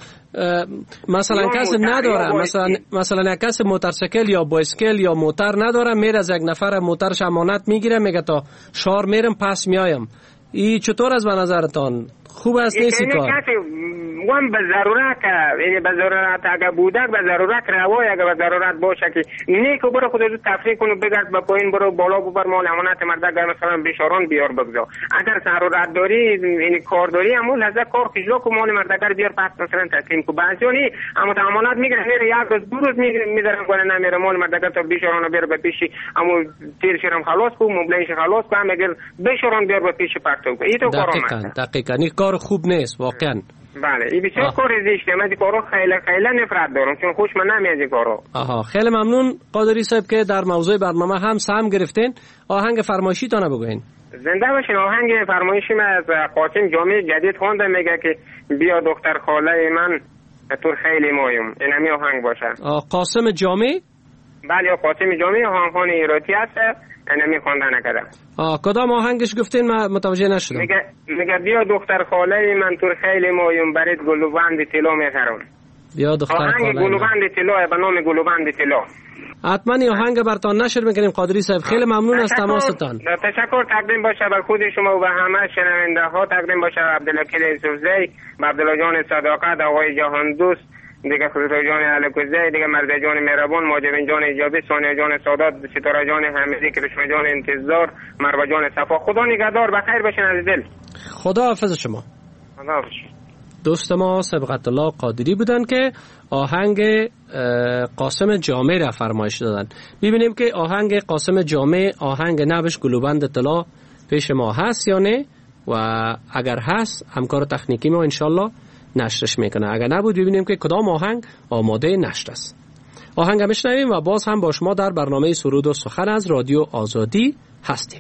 مثلا کسی نداره، مثلا مثلا کس موتورسیکل یا بایسکل یا موتر نداره، میره از یک نفر موترش امانت میگیره میگه تا شهر میرم پس میایم. این چطور از به نظرتان خوب است نیستی کار؟ وام به ضرورت، یعنی به ضرورت اگه بودک به ضرورت روای اگه به ضرورت باشه که نیکو برو خودت تفریح کنو بگرد با پایین برو بالا ببر مال امانت مردک مثلا بیشاران بیار بگذار. اگر ضرورت داری یعنی کار داری همون لحظه کار کجا کو مال مردک بیار پس مثلا تسلیم کو. بعضی اما امانت میگیره میره یک روز دو روز میذارن کنه نمیره مال مردک تا بیشاران بیار به پیش اما تیر شرم خلاص کو مبلنش خلاص کو اگر بیشاران بیار به پیش پرتو. این تو کارو دقیقاً دقیقاً این کار خوب نیست واقعا. بله این بسیار کار زشته. من از کارو خیلی خیلی نفرت دارم چون خوش من نمیاد این کارو. آها خیلی ممنون قادری صاحب که در موضوع برنامه هم سهم گرفتین. آهنگ فرمایشی تانه بگوین. زنده باشین. آهنگ فرمایشی من از قاسم جامع جدید خوانده میگه که بیا دختر خاله من تو خیلی مایم. این همی آهنگ باشه. آه قاسم جامع؟ بله قاسم جامع آهنگخوان ایراتی هست. اینمی خوانده نکردم. آه کدام آهنگش گفتین من متوجه نشدم. میگه میگه بیا دختر خاله من تو خیلی مایم برات گلوبند طلا میخرم. بیا دختر خاله. آهنگ گلوبند طلا به نام گلوبند طلا. حتما این آهنگ براتون نشر میکنیم قادری صاحب. خیلی ممنون از تماستان. تشکر. تقدیم باشه بر خود شما و به همه شنونده ها. تقدیم باشه عبدالوکیل یوسفزی، عبدالله جان صداقت، آقای جهان دوست، دیگه خسرو جان علکوزه، دیگه مرزا جان مهربان، ماجبین جان ایجابی، ثانیه جان سادات، ستاره جان حمیدی، کرشمه جان انتظار، مروه جان صفا. خدا نگهدار. بخیر باشین از دل. خدا حافظ شما. خدا حافظ. دوست ما سبقت الله قادری بودن که آهنگ قاسم جامع را فرمایش دادن. ببینیم که آهنگ قاسم جامع آهنگ نبش گلوبند طلا پیش ما هست یا نه، و اگر هست همکار تکنیکی ما انشالله نشرش میکنه. اگر نبود ببینیم که کدام آهنگ آماده نشر است. آهنگ هم بشنویم و باز هم با شما در برنامه سرود و سخن از رادیو آزادی هستیم.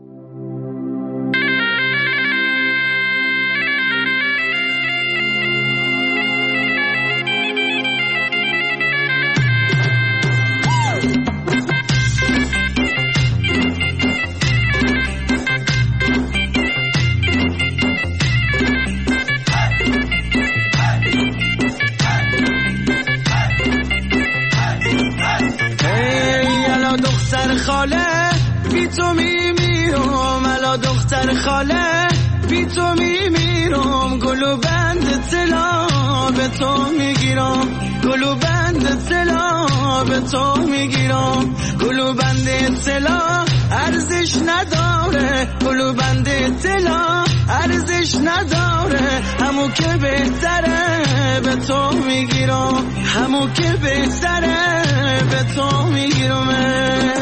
خاله بی تو میمیرم، الا دختر خاله بی تو میمیرم، گلو بند طلا به تو میگیرم، گلو بند طلا به تو میگیرم، گلو بند طلا ارزش نداره، گلو بند طلا ارزش نداره، همو که بهتره به تو میگیرم، همو که بهتره به تو میگیرم.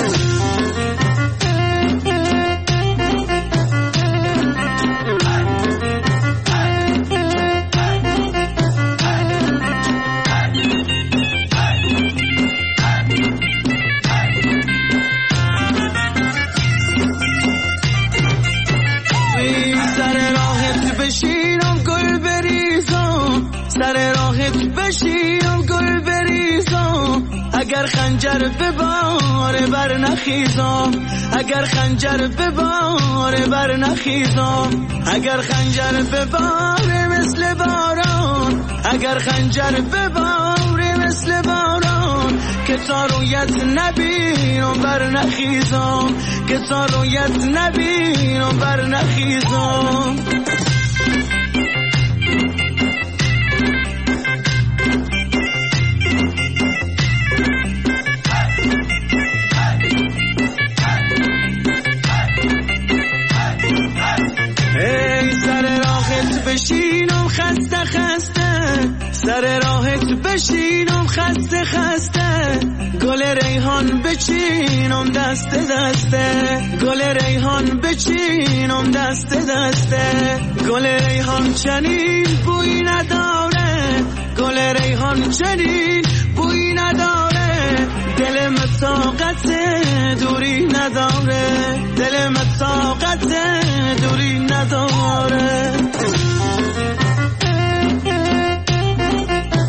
سر راهت بشینم گل بریزم، اگر خنجر به بار بر نخیزم، اگر خنجر به بار بر نخیزم، اگر خنجر به بار مثل باران، اگر خنجر به بار مثل باران، که تا رویت نبینم بر نخیزم، که تا رویت نبینم بر نخیزم. بشینم خسته خسته، سر راهت بشینم خسته خسته، گل ریحان بچینم دست دسته، گل ریحان بچینم دست دسته، گل ریحان چنین بوی نداره، گل ریحان چنین بوی نداره، دلم طاقت دوری نداره، دلم طاقت دوری نداره.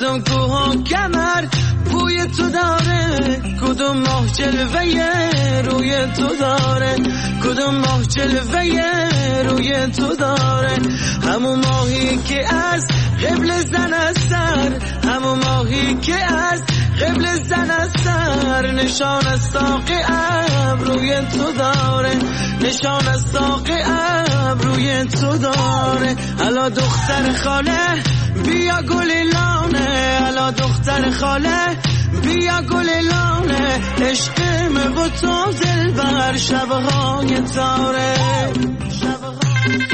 کدوم کوه و کمر بوی تو داره، کدوم ماه جلوه روی تو داره، کدوم ماه جلوه روی تو داره. همون ماهی که از قبل زن از سر، همون ماهی که از قبل زن از سر، نشان از ساق ابروی تو داره، نشان از ساق ابروی تو داره. الا دختر خاله بیا گل لانه، الا دختر خاله بیا گل لانه، عشقم با تو دل بر شبهای تاره، شبهای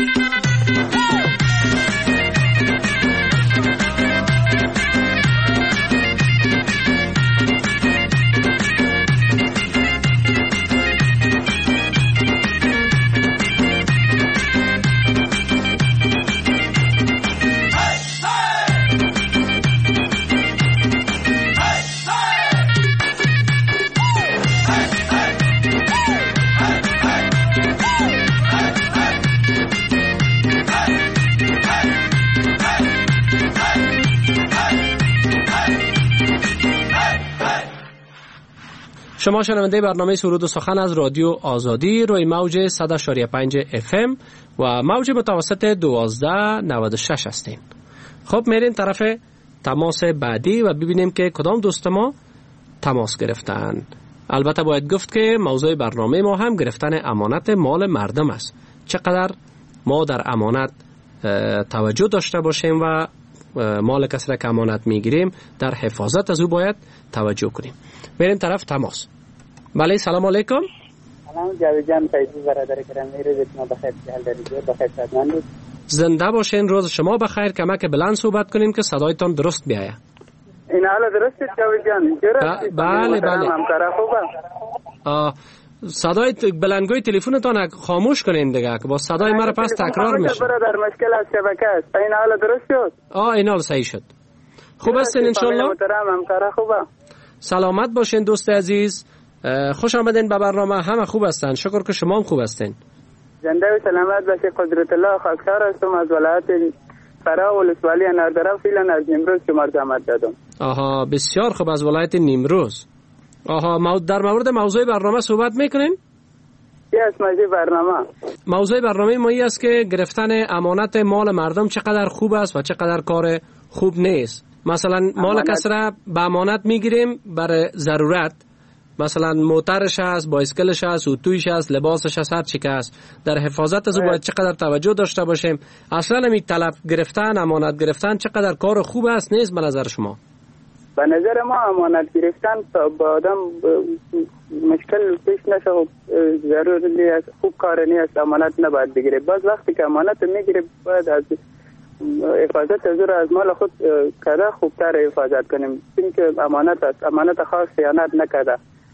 شما شنونده برنامه سرود و سخن از رادیو آزادی روی موج صد و پنج اف ام و موج متوسط دوازده نود و شش هستین. خب میریم طرف تماس بعدی و ببینیم که کدام دوست ما تماس گرفتن. البته باید گفت که موضوع برنامه ما هم گرفتن امانت مال مردم است. چقدر ما در امانت توجه داشته باشیم و مال کسی را که امانت میگیریم در حفاظت از او باید توجه کنیم. بریم طرف تماس. بله سلام علیکم. سلام جاوید جان، فیضی برادر گرامی، روزتون بخیر، حال دارید؟ بخیر سلامت. زنده باشین، روز شما بخیر. کمک بلند صحبت کنین که صدایتان درست بیاید. این حالا درسته جاوید جان؟ بله بله. همکارا خوبه. آ صدای بلندگوی تلفنتان خاموش کنین دیگه که با صدای مرا پس تکرار میشه. برادر مشکل از شبکه است. این حالا درست شد؟ آ این حال صحیح شد. خوب هستین ان شاء الله؟ محترم همکارا خوبه. سلامت باشین دوست عزیز. خوش آمدین به برنامه. همه خوب هستن، شکر که شما هم خوب هستین. زنده و سلامت باشید. قدرت الله خاکسار هستم از ولایت فرا ولسوالی اناردرا، فعلا از نیمروز شما زحمت دادم. آها بسیار خوب، از ولایت نیمروز. آها در مورد موضوع برنامه صحبت میکنین؟ یس موضوع برنامه موضوع برنامه ما این است که گرفتن امانت مال مردم چقدر خوب است و چقدر کار خوب نیست. مثلا مال کسی را به امانت میگیریم برای ضرورت، مثلا موترش هست، بایسکلش هست، اتویش هست، لباسش هست، هر چی که هست، در حفاظت از او باید چقدر توجه داشته باشیم. اصلا می طلب گرفتن، امانت گرفتن چقدر کار خوب است نیست به نظر شما؟ به نظر ما امانت گرفتن تا با آدم مشکل پیش نشه، ضروری است، خوب کار نیست، امانت نباید بگیره. باز وقتی که امانت میگیره باید از حفاظت از او از مال خود کده خوبتر حفاظت کنیم، چون که امانت است، امانت خاص خیانت نکده.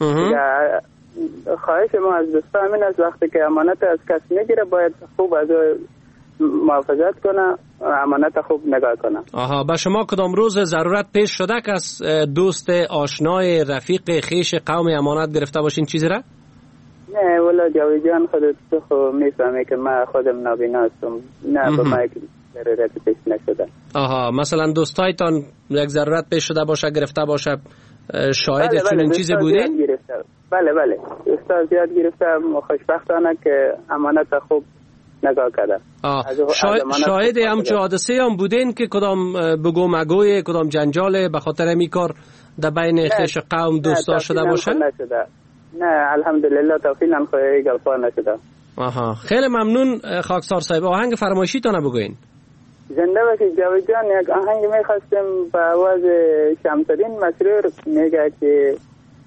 خواهش ما از دوستان این است وقتی که امانت از کس میگیره باید خوب از محافظت کنه، امانت خوب نگاه کنه. آها، به شما کدام روز ضرورت پیش شده که از دوست، آشنای، رفیق، خیش قوم امانت گرفته باشین چیزی را؟ نه والا جاوید جان، خودت تو میفهمی که من خودم نابینا هستم، نه به ما ضرورت پیش نشده. آها، مثلا دوستایتان یک ضرورت پیش شده باشه گرفته باشه، شاهد بله چنین بله چیزی بودین؟ بله بله استاد زیاد گرفتم، خوشبختانه که امانت خوب نگاه کرده. شا... شاهد همچه حادثه هم بودین که کدام بگو مگوی، کدام جنجال به خاطر همی کار در بین خیش قوم دوستا شده باشه؟ نه الحمدلله توفیقا خواهی گلفا نشده. آها، خیلی ممنون خاکسار صاحب. آهنگ فرمایشی تا نبگوین. زنده باشید جاوید جان. یک آهنگ میخواستم به آواز شمس‌الدین مسرور، میگه که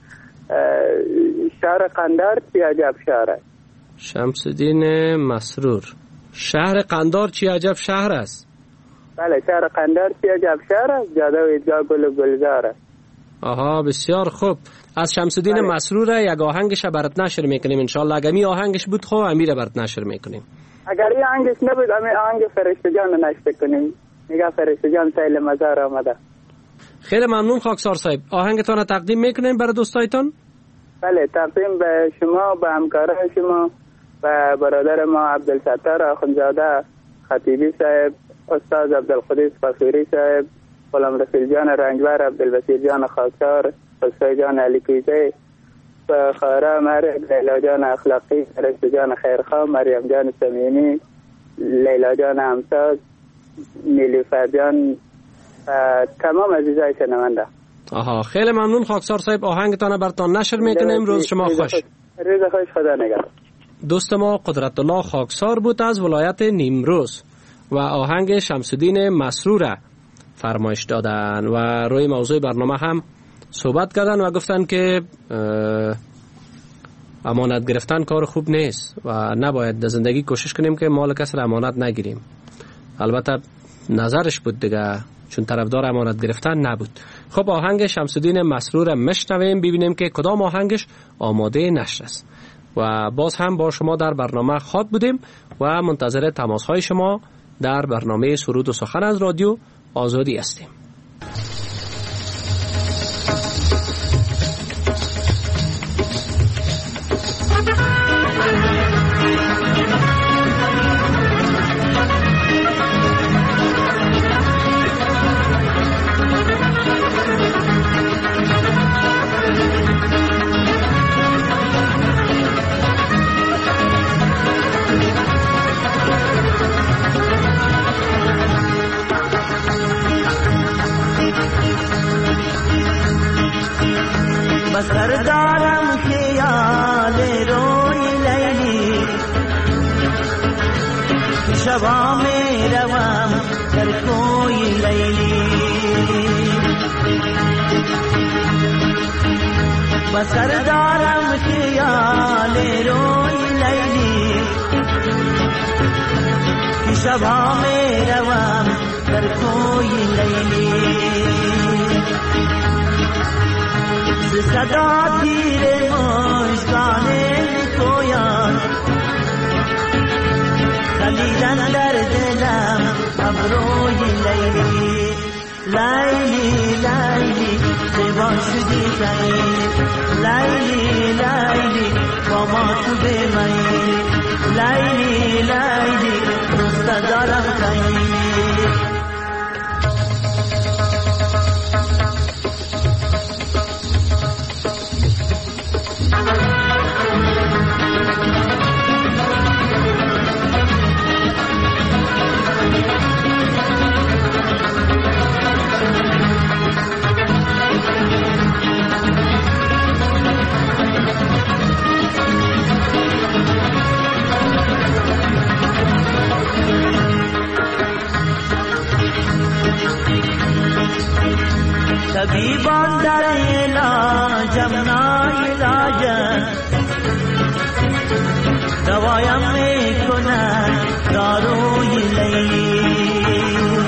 شهر قندار چی عجب شهر است. شمس‌الدین مسرور، شهر قندار چی عجب شهر است. بله، شهر قندار چی عجب شهر است، جاده و ایدگاه گل و گلزار است. آها بسیار خوب. از شمس‌الدین مسرور یک آهنگش برات نشر میکنیم انشالله. اگر می آهنگش بود خب امیر برات نشر میکنیم. اگر این آهنگش نبود امی آهنگ فرشته جان نشر کنیم. میگه فرشته جان سیل مزار آمده. خیلی ممنون خاکسار صاحب. آهنگتان تقدیم میکنیم برای دوستایتان؟ بله، تقدیم به شما، به همکاران شما، به برادر ما عبدالستار آخوندزاده خطیبی صاحب، استاد عبدالقدیس فخوری صاحب، غلام رسول جان رنجبر، عبدالبصیر جان خاکسار، خسرو جان علی کویزه، خارا مرد، لیلا جان اخلاقی، رشد جان خیرخواه، مریم جان سمینی، لیلا جان همساز، نیلوفر جان، تمام عزیزای شنونده. آها، خیلی ممنون خاکسار صاحب، آهنگتان براتان نشر میکنیم. روز شما خوش. روز خوش، خدا نگهدار. دوست ما قدرت الله خاکسار بود از ولایت نیمروز و آهنگ شمس الدین مسرور فرمایش دادن و روی موضوع برنامه هم صحبت کردن و گفتن که امانت گرفتن کار خوب نیست و نباید در زندگی کوشش کنیم که مال کسی را امانت نگیریم. البته نظرش بود دیگه، چون طرفدار امانت گرفتن نبود. خب آهنگ شمس الدین مسرور میشنویم، ببینیم که کدام آهنگش آماده نشر است. و باز هم با شما در برنامه خواد بودیم و منتظر تماس های شما در برنامه سرود و سخن از رادیو آزادی هستیم. سردارم خیال روی لیلی، شبا می روم در کوی لیلی، و سردارم خیال روی لیلی، شبا می روم در کوی لیلی، صدا تیر مشکان کویان، خلیدن در دلم ابروی لیلی، لیلی لیلی زبان شدی تایی، لیلی لیلی با ما تو بمایی، لیلی لیلی دوست دارم تایی. طبیبان در علاجم ناعلاجن، دوایم میکنن داروی لیلی،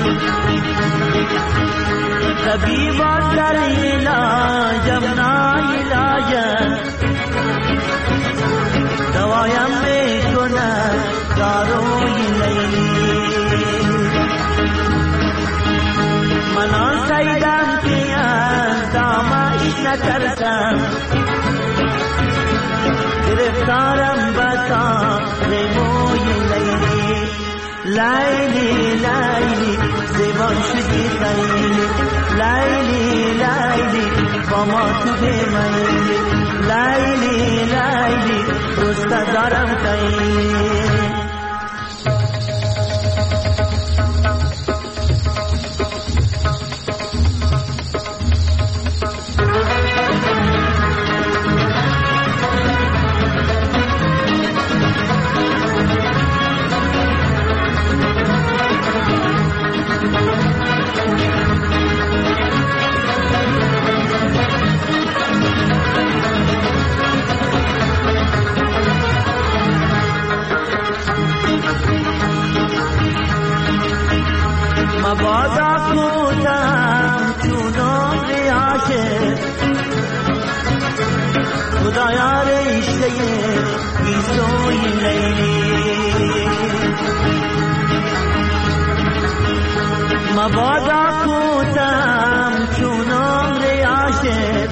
طبیبان در علاجم ناعلاجن، دوایم میکنن داروی لیلی، من آن سیدم که دامایش نکردم، گرفتارم بتا ریموی لیلی، لیلی لیلی زبان شدی خیلی، لیلی لیلی با ما تو بمانی، لیلی لیلی دوست دارم خیلی. مبادا کودم چونم ریاشه، خدایا رشته ایسوی لیلی، مبادا کودم چونم ریاشه،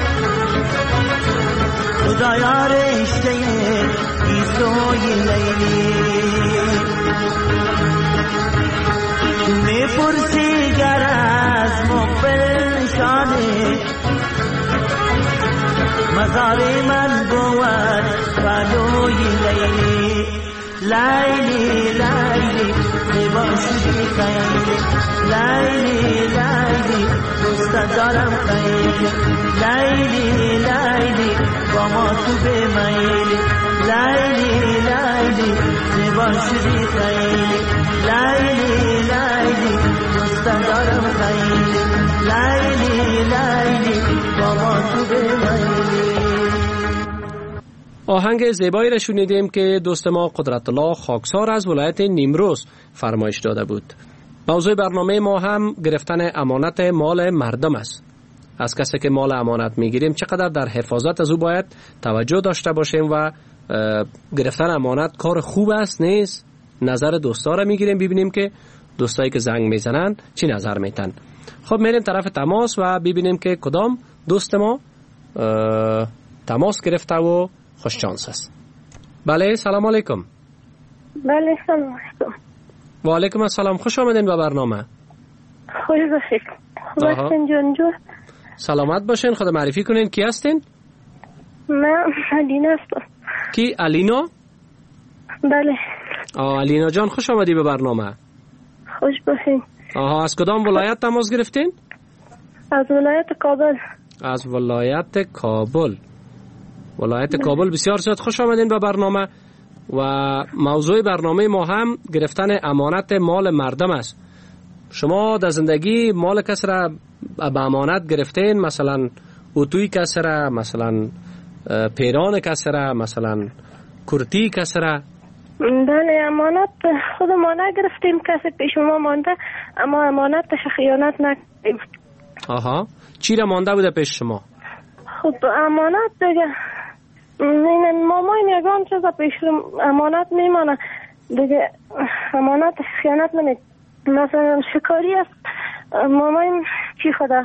خدایا رشته ایسوی لیلی، می پرسی گر از بازار من بود فدای لیلی لیلی لیلی زیبا شدی خیلی لیلی لیلی دوست دارم خیلی لیلی لیلی با ما تو بمیلی لیلی لیلی زیبا شدی خیلی لیلی لیلی دوست دارم خیلی لیلی لیلی با ما تو بمیلی. آهنگ زیبایی را شنیدیم که دوست ما قدرت الله خاکسار از ولایت نیمروز فرمایش داده بود. موضوع برنامه ما هم گرفتن امانت مال مردم است. از کسی که مال امانت میگیریم چقدر در حفاظت از او باید توجه داشته باشیم و گرفتن امانت کار خوب است نیست. نظر دوستا را میگیریم ببینیم که دوستایی که زنگ میزنن چی نظر میتن. خب میریم طرف تماس و ببینیم که کدام دوست ما تماس گرفته و خوش شانس است. بله سلام علیکم. بله سلام علیکم. و علیکم السلام، خوش آمدین به برنامه. خوش باشید. خوب هستین جان جان؟ سلامت باشین. خود معرفی کنین کی هستین؟ من الینا هستم. کی الینا؟ بله. آه الینا جان خوش آمدی به برنامه. خوش باشین. آها از کدام ولایت تماس گرفتین؟ از ولایت کابل. از ولایت کابل. ولایت کابل بسیار زیاد خوش آمدین به برنامه و موضوع برنامه ما هم گرفتن امانت مال مردم است. شما در زندگی مال کسی را به امانت گرفتین؟ مثلا اتوی کسی را، مثلا پیران کسی را، مثلا کرتی کسی را؟ بله امانت خود ما نگرفتیم، کسی پیش ما مانده اما امانتش خیانت نکردیم. آها چی را مانده بوده پیش شما؟ خب امانت دیگه این مامایم یگان چیزا پیش امانت میمانه دیگه، امانت خیانت نمی. مثلا شکاری است مامایم چی خدا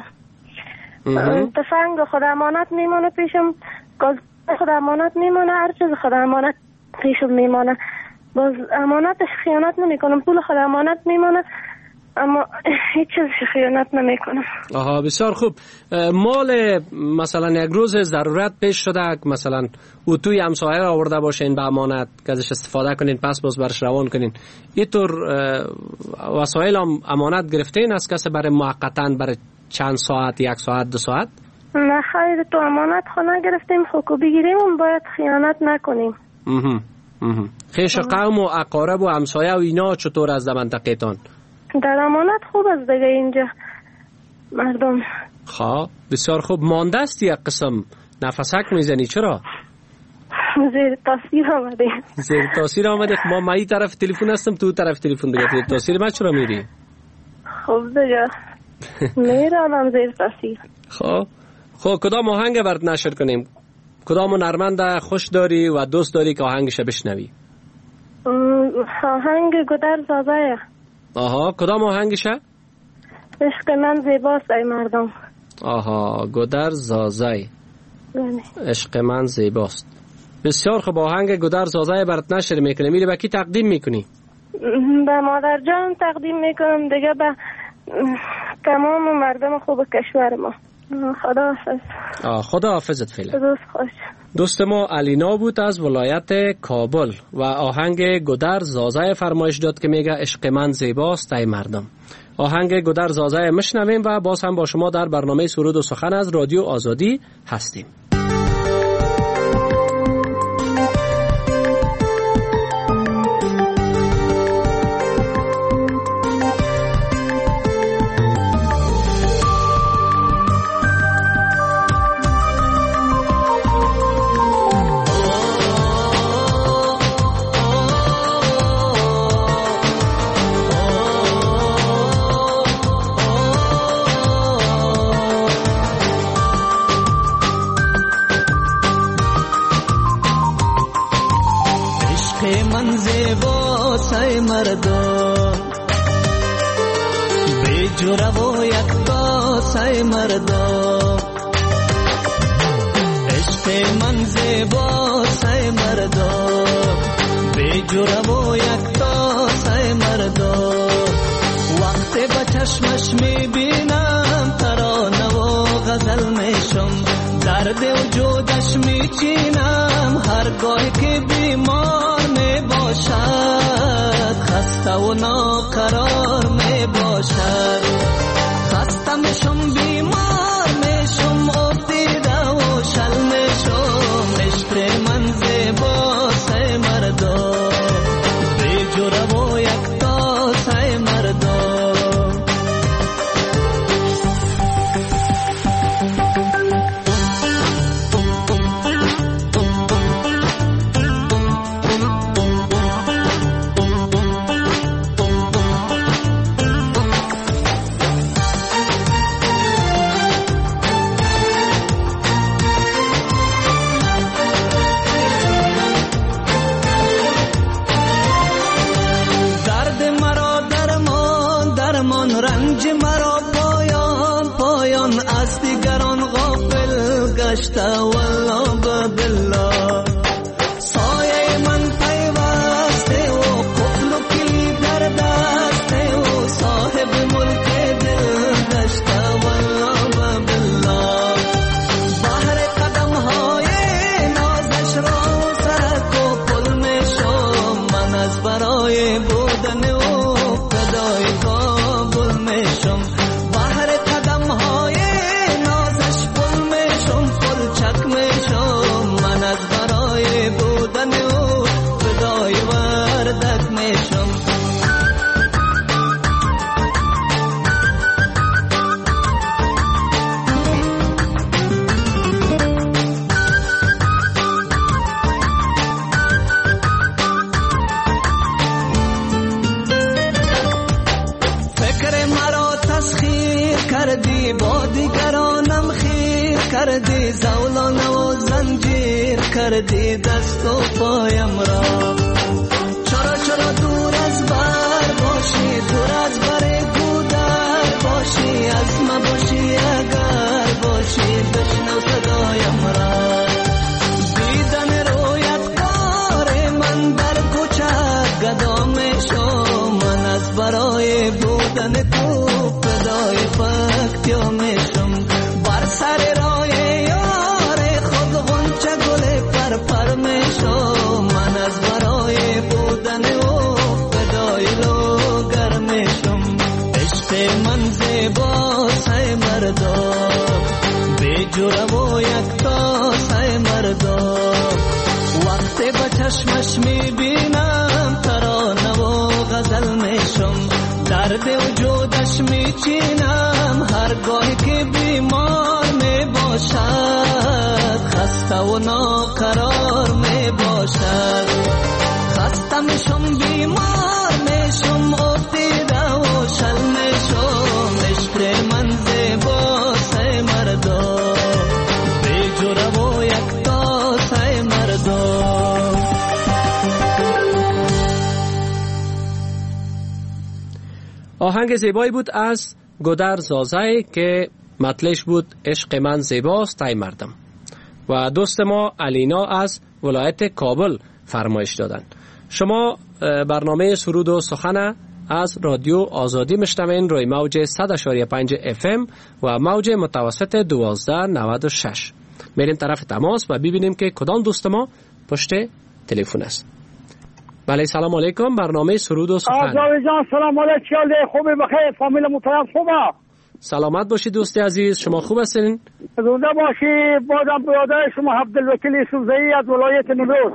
تفنگ خدا امانت میمانه پیشم، گاز خدا امانت میمانه، هر چیز خدا امانت پیشم میمانه، باز امانتش خیانت نمی کنم، پول خدا امانت میمانه اما هیچ چیز خیانت نمی کنم. آها بسیار خوب. مال مثلا یک روز ضرورت پیش شده مثلا اتوی همسایه را آورده باشین به امانت که ازش استفاده کنین پس باز برش روان کنین، اینطور وسایل هم امانت گرفتین از کسی برای موقتا برای چند ساعت، یک ساعت، دو ساعت؟ نه خیر تو امانت خانه گرفتیم خب بگیریم هم باید خیانت نکنیم. اها اها خیش قوم و اقارب و همسایه و اینا چطور از منطقه تان؟ در امانت خوب است دیگه اینجا مردم. خواه بسیار خوب. مانده است یک قسم نفسک میزنی چرا؟ زیر تاثیر آمده. زیر تاثیر آمده. ما مایی طرف تلفن هستم تو طرف تلفن دیگه، زیر تاثیر من چرا میری؟ خوب دیگه میرانم زیر تاثیر. خواه خواه کدام آهنگ برد نشر کنیم؟ کدام نرمند خوش داری و دوست داری که آهنگش بشنوی؟ آهنگ گودر زازایه. آها کدام آهنگشه؟ عشق من زیباست ای مردم. آها گودر زازای. عشق من زیباست. بسیار خوب. آهنگ گودر زازای برات نشر میکنه، میری به کی تقدیم میکنی؟ به مادر جان تقدیم میکنم دیگه، به تمام مردم خوب کشور ما. خدا حافظ. آه خدا حافظت فعلا. دوست خوش. دوست ما الینا بود از ولایت کابل و آهنگ گودر زازای فرمایش داد که میگه عشق من زیباست ای مردم. آهنگ گودر زازای مشنویم و باز هم با شما در برنامه سرود و سخن از رادیو آزادی هستیم. درد وجودش میچینم هرگاه که بیمار می باشد، خسته و ناقرار می باشد. خسته میشم بیمار میشم افتیده و شل میشم، عشق من زیباست ای مردا، بی جوره و یکتاست ای مردا. رنج مرا پایان پایان از دیگران غافل گشته، والله بالله سایه من پیوسته و قفل و کلید در دسته و صاحب ملک دل گشته، والله بالله بحر قدم های نازش را سرک و پل میشم، من از برای بودن و فدای کابل میشم. بحر قدم های نازش پل میشم، پل چک میشم، من از برای بودن و فدای وردک میشم. کردی با دیگرانم خیر کردی، زولانه و زنجیر کردی دست و پایم را. چرا چرا دور از بر باشی، دور از بر گودر باشی، از ما باشی اگر باشی، بشنو صدایم را. دیدن رویت کار من در کوچه گدا میشم، من از برای بودن تو فدای فکتیا میشم. بر سر راه یار خود غنچه گل پر پر میشم، من از برای بودن او فدای لوگر میشم. عشق من زیباست ای مردا، بی جوره و یکتاست ای مردا. وقتی به چشمش میبینم ترانه و غزل میشم، درد وجودش میچینم هرگاه که بیمار می باشد، خسته و ناقرار می باشد. خسته میشم بیمار میشم افتیده و شل میشم، عشق من زیباست ای مردا، بی جوره و یکتاست ای مردا. آهنگ زیبایی بود از گودر زازای که مطلعش بود عشق من زیباست ای مردم. و دوست ما علینا از ولایت کابل فرمایش دادن. شما برنامه سرود و سخن از رادیو آزادی مشنوین روی موج صد و پنج اف ام و موج متوسط دوازده نود و شش. میریم طرف تماس و ببینیم که کدام دوست ما پشت تلفن است. بله سلام علیکم، برنامه سرود و سخن. آزادی جان سلام علیکم، خوبی بخیر، فامیل محترم خوبه؟ سلامت باشید دوست عزیز، شما خوب هستین؟ زنده باشی. بازم برادر شما عبدالوکیل یوسفزئی از ولایت نیمروز.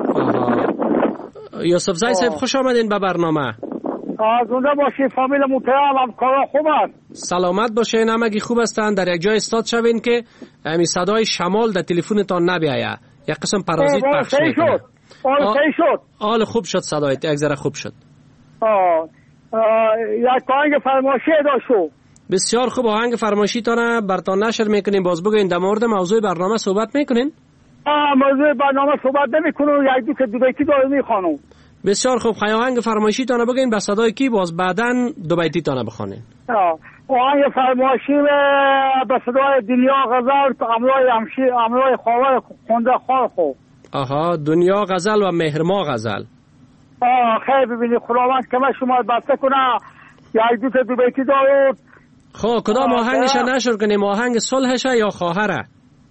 آها یوسفزئی صاحب خوش آمدین به برنامه. زنده باشی فامیل محترم، همکارا خوب است؟ سلامت باشین، همگی خوب هستن. در یک جای استاد شوین که همین صدای شمال در تلفنتان نبیایه، یک قسم پرازیت پخش میکنه. حال صحیح شد. حال خوب شد، صدایت یک ذره خوب شد. آه یک آهنگ فرمایشی ادا شو. بسیار خوب، آهنگ فرمایشی تانه براتون نشر میکنیم. باز بگوین در مورد موضوع برنامه صحبت میکنین؟ آه موضوع برنامه صحبت نمیکنم، یک دو که دو بیتی داره میخوانم. بسیار خوب، خیلی آهنگ فرمایشی تانه بگین به صدای کی، باز بعداً دو بیتی تانه بخونین. آه آهنگ فرمایشی به صدای دنیا غزل امروی همشی امروی خواهر خونده خواه خو. آها دنیا غزل و مهرما غزل. آه خیلی ببینی خداوند که من شما بسته کنه یک دو تا دو بیتی دارد. خب کدام آهنگش نشر کنیم، آهنگ صلحشه یا خواهره؟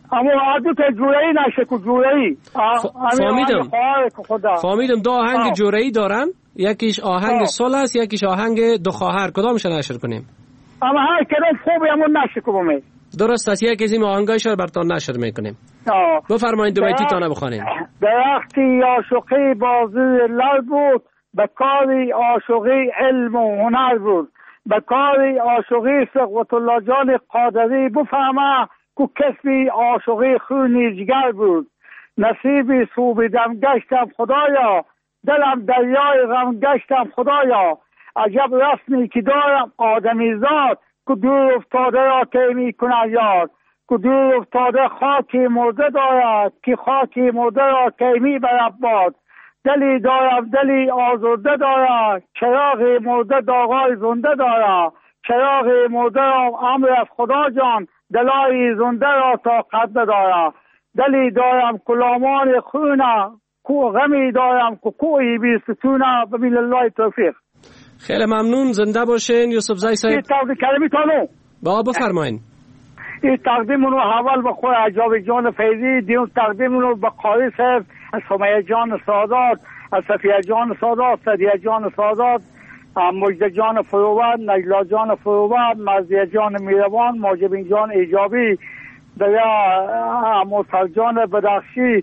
اما عادو که جورایی نشه که جورایی فهمیدم فهمیدم دو آهنگ جورایی دارن، یکیش آهنگ صلح است، یکیش آهنگ دو خواهر. کدامش نشر کنیم؟ اما هر کدام خوبه همون نشر کنیم. درست است، یکی از این آهنگایش رو براتون نشر میکنیم. بفرمایید دو بیتی تانه بخوانید. درختی عاشقی بازوی لر بود، به کاری عاشقی علم و هنر بود. به کاری عاشقی ثروت الله جان قادری بفهمه که کسبی عاشقی خونی جگر بود. نصیبی سوبیدم گشتم خدایا، دلم دریای غم گشتم خدایا. عجب رسمی که دارم آدمی زاد، که دور افتاده را طی می‌کند یاد. که دور افتاده خاکی مرده دارد، که خاکی مرده را طی می‌برد باد. دلی دارم دلی آزرده دارد، چراغی مرده داغای زنده دارد. چراغی مرده را امر از خدا جان، دلای زنده را تا قد دارد. دلی دارم کلامان خونه، کو غمی دارم که کوی بی ستونه. ببین الله توفیق. خیلی ممنون، زنده باشین یوسف زی صاحب. این تقدیم کلمی تانو با بفرمایین. این تقدیم رو اول به خود عجاب جان فیضی، دیون تقدیم رو به قاری صاحب، از سمیه جان سادات، از صفیه جان سادات، صدیه جان سادات، مجد جان فروبر، نجلا جان فروبر، مرزیه جان میروان، ماجبین جان ایجابی، دیا مرتض جان بدخشی،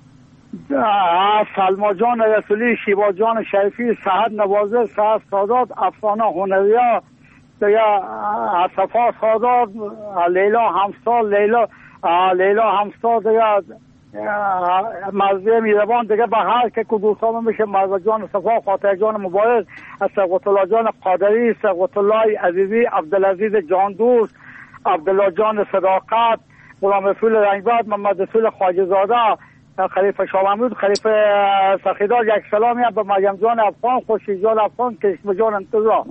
سلما جان رسولی، شیبا جان شریفی، سعد نوازه، سعد سادات، افسانه هنریا، دیا صفا سادات، لیلا همسال، لیلا لیلا همسال، دیا مرزیه میروان. دیگه به هر که که دوستان میشه مرزا جان صفا، خاطر جان مبارک، از ثروت الله جان قادری، ثروت الله عزیزی، عبدالعزیز جان دوست، عبدالله جان صداقت، غلام رسول رنگبرد، محمد رسول خواجه زاده، خلیفه شاه محمود، خلیفه سخیدار. یک سلامی به مریم جان افغان، خوشی جان افغان، کشم جان انتظار.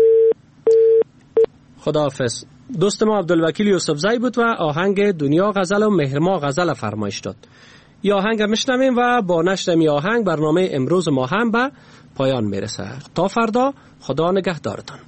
خداحافظ. دوست ما عبدالوکیل یوسف زی بود و آهنگ دنیا غزل و مهرما غزل فرمایش داد. این آهنگ میشنویم و با نشر این آهنگ برنامه امروز ما هم به پایان میرسه. تا فردا، خدا نگهدارتان.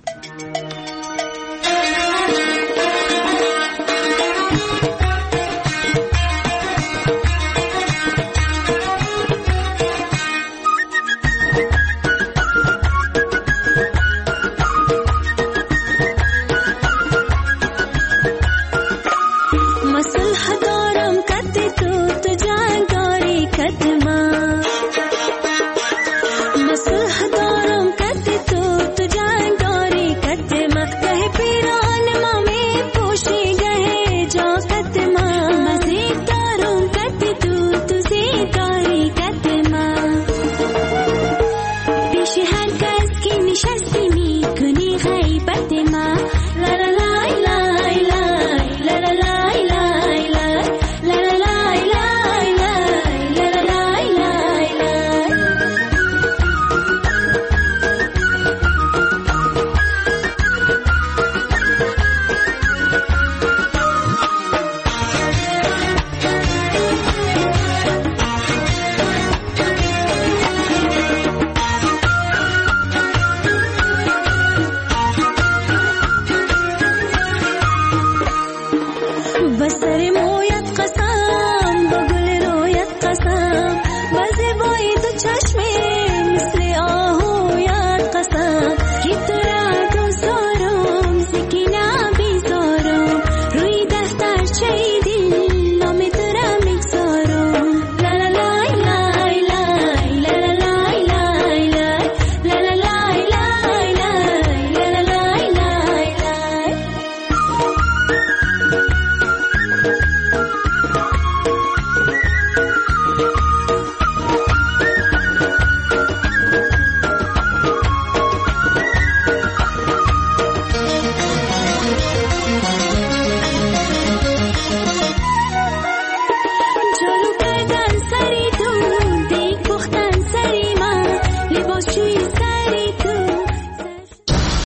بسر مویت قسم، با گل رویت قسم، وزه بای تو چشم مثل آهویت قسم، که تو